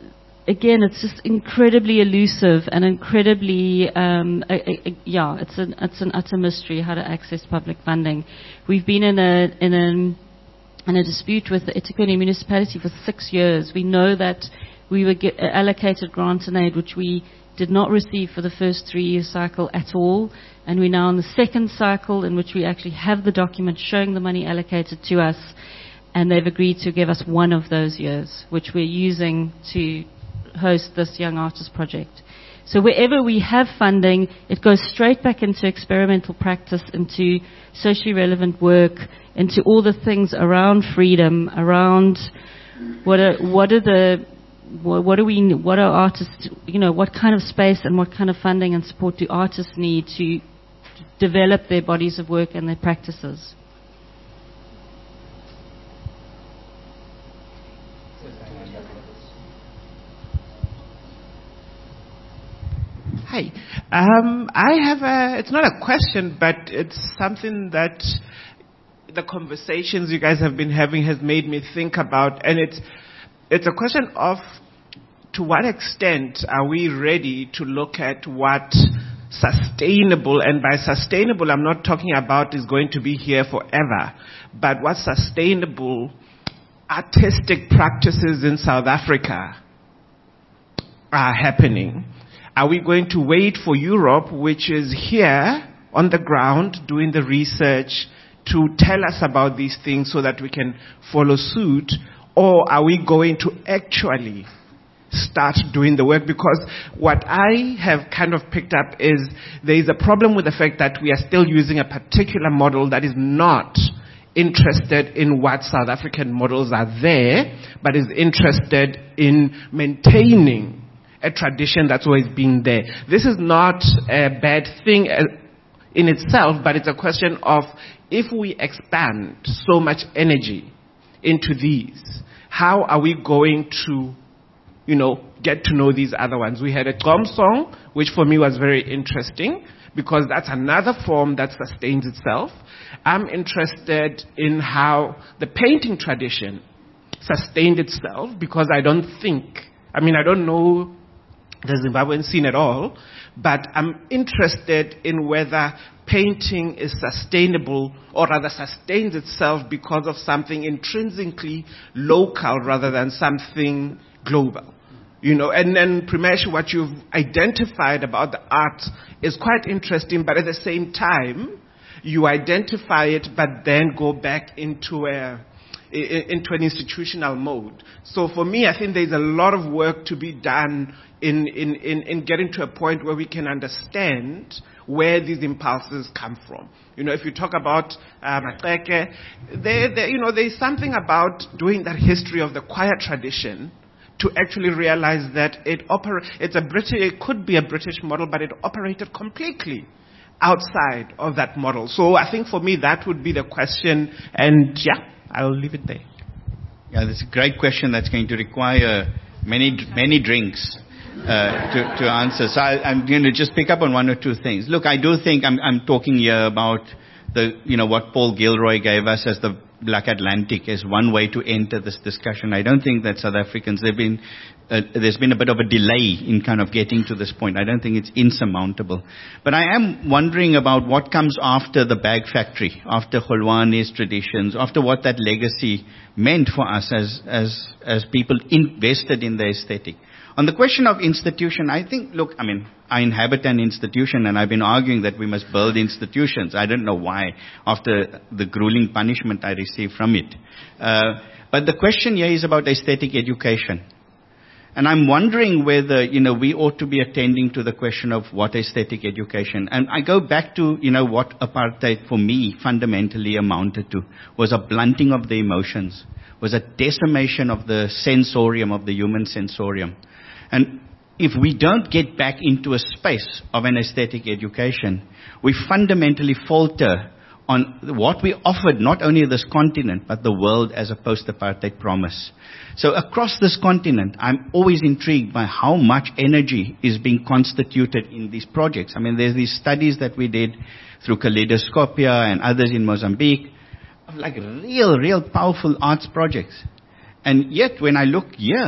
again, it's just incredibly elusive and incredibly, um, a, a, a, yeah, it's an it's an utter mystery how to access public funding. We've been in a in a in a dispute with the eThekwini municipality for six years. We know that we were get, allocated grant and aid, which we did not receive for the first three-year cycle at all, and we're now in the second cycle in which we actually have the document showing the money allocated to us, and they've agreed to give us one of those years, which we're using to host this Young Artists Project. So wherever we have funding, it goes straight back into experimental practice, into socially relevant work, into all the things around freedom, around what are, what are the What do we? What are artists? You know, what kind of space and what kind of funding and support do artists need to develop their bodies of work and their practices? Hi, um, I have a. It's not a question, but it's something that the conversations you guys have been having has made me think about, and it's. It's a question of to what extent are we ready to look at what sustainable, and by sustainable I'm not talking about is going to be here forever, but what sustainable artistic practices in South Africa are happening. Are we going to wait for Europe, which is here on the ground doing the research, to tell us about these things so that we can follow suit? Or are we going to actually start doing the work? Because what I have kind of picked up is there is a problem with the fact that we are still using a particular model that is not interested in what South African models are there, but is interested in maintaining a tradition that's always been there. This is not a bad thing in itself, but it's a question of if we expand so much energy into these, how are we going to, you know, get to know these other ones? We had a Gqom song, which for me was very interesting, because that's another form that sustains itself. I'm interested in how the painting tradition sustained itself, because I don't think, I mean, I don't know the Zimbabwean scene at all, but I'm interested in whether painting is sustainable, or rather sustains itself because of something intrinsically local rather than something global. You know, and then Primesh, what you've identified about the art is quite interesting, but at the same time, you identify it, but then go back into a into an institutional mode. So for me, I think there's a lot of work to be done in, in, in, in getting to a point where we can understand where these impulses come from. You know, if you talk about uh, Maxeke, there, there, you know, there's something about doing that history of the choir tradition to actually realize that it opera- it's a British, it could be a British model, but it operated completely outside of that model. So I think for me that would be the question, and yeah, I'll leave it there. Yeah, that's a great question that's going to require many many drinks uh, to, to answer. So I, I'm going to just pick up on one or two things. Look, I do think I'm, I'm talking here about the, you know, what Paul Gilroy gave us as the Black Atlantic as one way to enter this discussion. I don't think that South Africans, they've been, uh, there's been a bit of a delay in kind of getting to this point. I don't think it's insurmountable. But I am wondering about what comes after the bag factory, after Holwane's traditions, after what that legacy meant for us as, as, as people invested in the aesthetic. On the question of institution, I think, look, I mean, I inhabit an institution, and I've been arguing that we must build institutions. I don't know why, after the grueling punishment I received from it. Uh, but the question here is about aesthetic education. And I'm wondering whether, you know, we ought to be attending to the question of what aesthetic education. And I go back to, you know, what apartheid for me fundamentally amounted to, was a blunting of the emotions, was a decimation of the sensorium, of the human sensorium. And if we don't get back into a space of an aesthetic education, we fundamentally falter on what we offered not only this continent, but the world as a post-apartheid promise. So across this continent, I'm always intrigued by how much energy is being constituted in these projects. I mean, there's these studies that we did through Kaleidoscopia and others in Mozambique, of like real, real powerful arts projects. And yet, when I look here,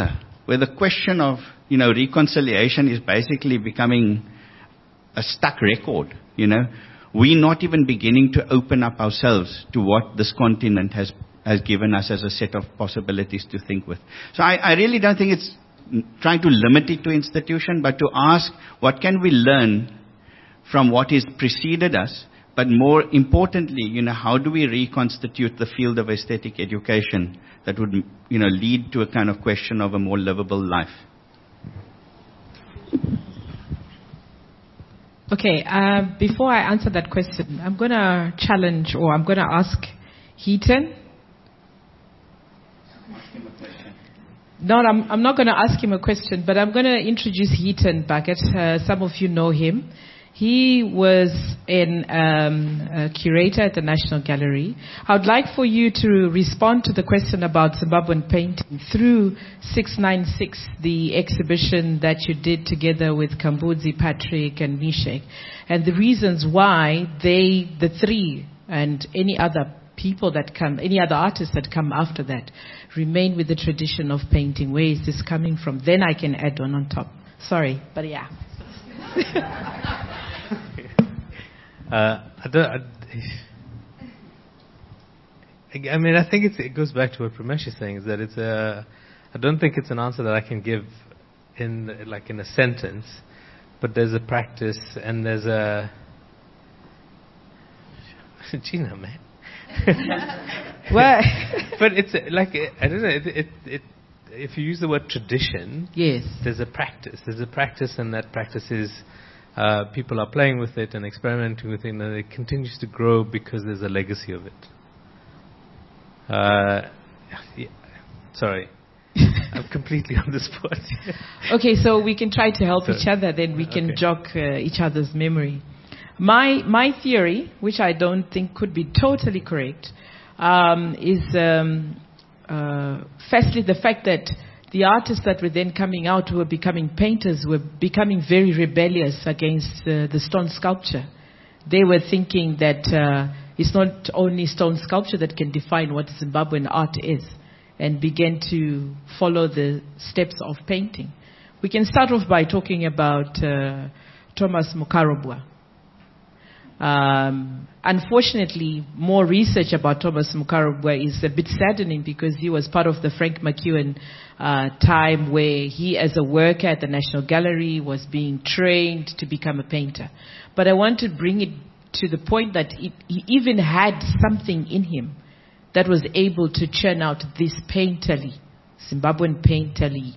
where the question of, you know, reconciliation is basically becoming a stuck record, you know. We're not even beginning to open up ourselves to what this continent has, has given us as a set of possibilities to think with. So I, I really don't think it's trying to limit it to institution, but to ask what can we learn from what has preceded us, but more importantly, you know, how do we reconstitute the field of aesthetic education that would, you know, lead to a kind of question of a more livable life? Okay, uh, before I answer that question, I'm going to challenge, or I'm going to ask Heaton. No, I'm, I'm not going to ask him a question, but I'm going to introduce Heaton Bucket. Uh, some of you know him. He was an, um, a curator at the National Gallery. I would like for you to respond to the question about Zimbabwean painting through six nine six, the exhibition that you did together with Kambudzi, Patrick, and Mishek, and the reasons why they, the three, and any other people that come, any other artists that come after that, remain with the tradition of painting. Where is this coming from? Then I can add on on top. Sorry, but yeah. Uh, I, don't, I, I mean, I think it's, it goes back to what Pramesh is saying, is that it's a, I don't think it's an answer that I can give in, like, in a sentence, but there's a practice and there's a, Gina, man. What? But it's like, I don't know, it, it, it, if you use the word tradition, yes, there's a practice, there's a practice, and that practice is, Uh, people are playing with it and experimenting with it, and it continues to grow because there's a legacy of it. Uh, yeah, sorry. I'm completely on the spot. Okay, so we can try to help so, each other, then we can okay. jog uh, each other's memory. My, my theory, which I don't think could be totally correct, um, is um, uh, firstly the fact that the artists that were then coming out who were becoming painters were becoming very rebellious against uh, the stone sculpture. They were thinking that uh, it's not only stone sculpture that can define what Zimbabwean art is, and began to follow the steps of painting. We can start off by talking about uh, Thomas Mukarubwa. Um, unfortunately, more research about Thomas Mukarubwa is a bit saddening because he was part of the Frank McEwen uh, time where he, as a worker at the National Gallery, was being trained to become a painter. But I want to bring it to the point that it, he even had something in him that was able to churn out this painterly, Zimbabwean painterly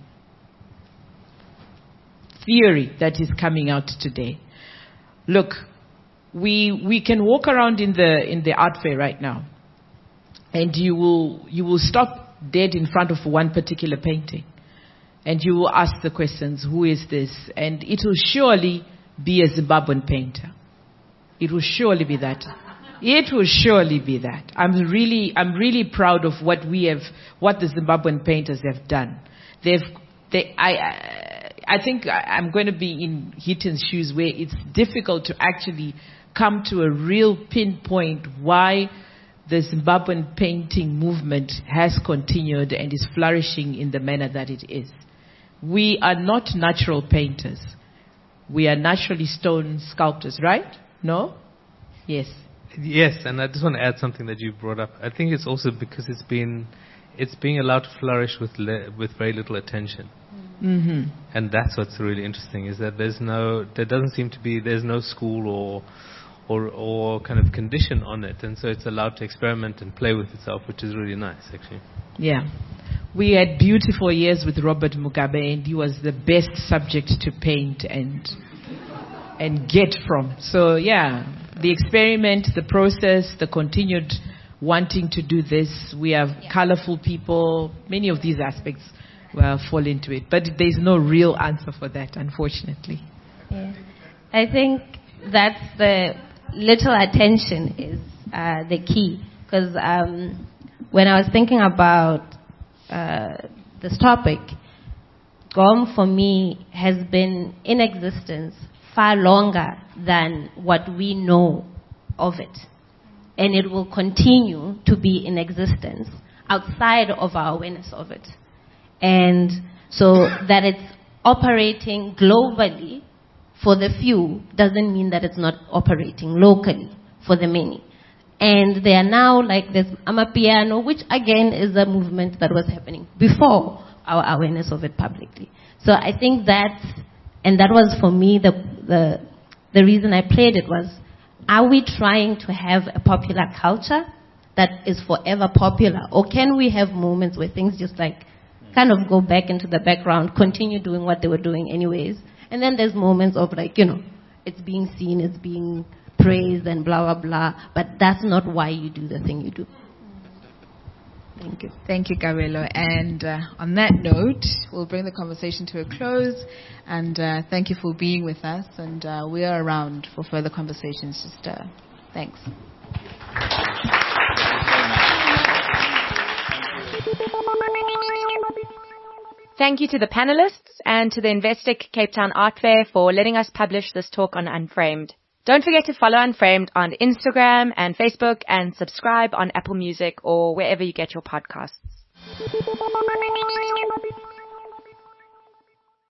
theory that is coming out today. Look, we we can walk around in the in the art fair right now, and you will you will stop dead in front of one particular painting, and you will ask the questions, who is this? And it will surely be a Zimbabwean painter. It will surely be that. It will surely be that. I'm really I'm really proud of what we have, what the Zimbabwean painters have done. They've they I. I I think I'm going to be in Heaton's shoes where it's difficult to actually come to a real pinpoint why the Zimbabwean painting movement has continued and is flourishing in the manner that it is. We are not natural painters. We are naturally stone sculptors, right? No? Yes. Yes, and I just want to add something that you brought up. I think it's also because it's been, it's being allowed to flourish with le- with very little attention. Mm-hmm. And that's what's really interesting, is that there's no, there doesn't seem to be, there's no school or, or, or kind of condition on it, and so it's allowed to experiment and play with itself, which is really nice, actually. Yeah. We had beautiful years with Robert Mugabe, and he was the best subject to paint and, and get from. So, yeah, the experiment, the process, the continued wanting to do this. We have yeah. colorful people, many of these aspects well, fall into it. But there's no real answer for that, unfortunately. Yeah. I think that's the little attention is uh, the key. Because um, when I was thinking about uh, this topic, GOM for me has been in existence far longer than what we know of it. And it will continue to be in existence outside of our awareness of it. And So that it's operating globally for the few doesn't mean that it's not operating locally for the many. And they are now like this Amapiano, which again is a movement that was happening before our awareness of it publicly. So I think that's, and that was for me the, the, the reason I played it was, are we trying to have a popular culture that is forever popular? Or can we have moments where things just like kind of go back into the background, continue doing what they were doing anyways? And then there's moments of like, you know, it's being seen, it's being praised and blah, blah, blah. But that's not why you do the thing you do. Thank you. Thank you, Kabelo. And uh, on that note, we'll bring the conversation to a close. And uh, thank you for being with us. And uh, we are around for further conversations. Just uh, thanks. Thank you to the panelists and to the Investec Cape Town Art Fair for letting us publish this talk on Unframed. Don't forget to follow Unframed on Instagram and Facebook and subscribe on Apple Music or wherever you get your podcasts.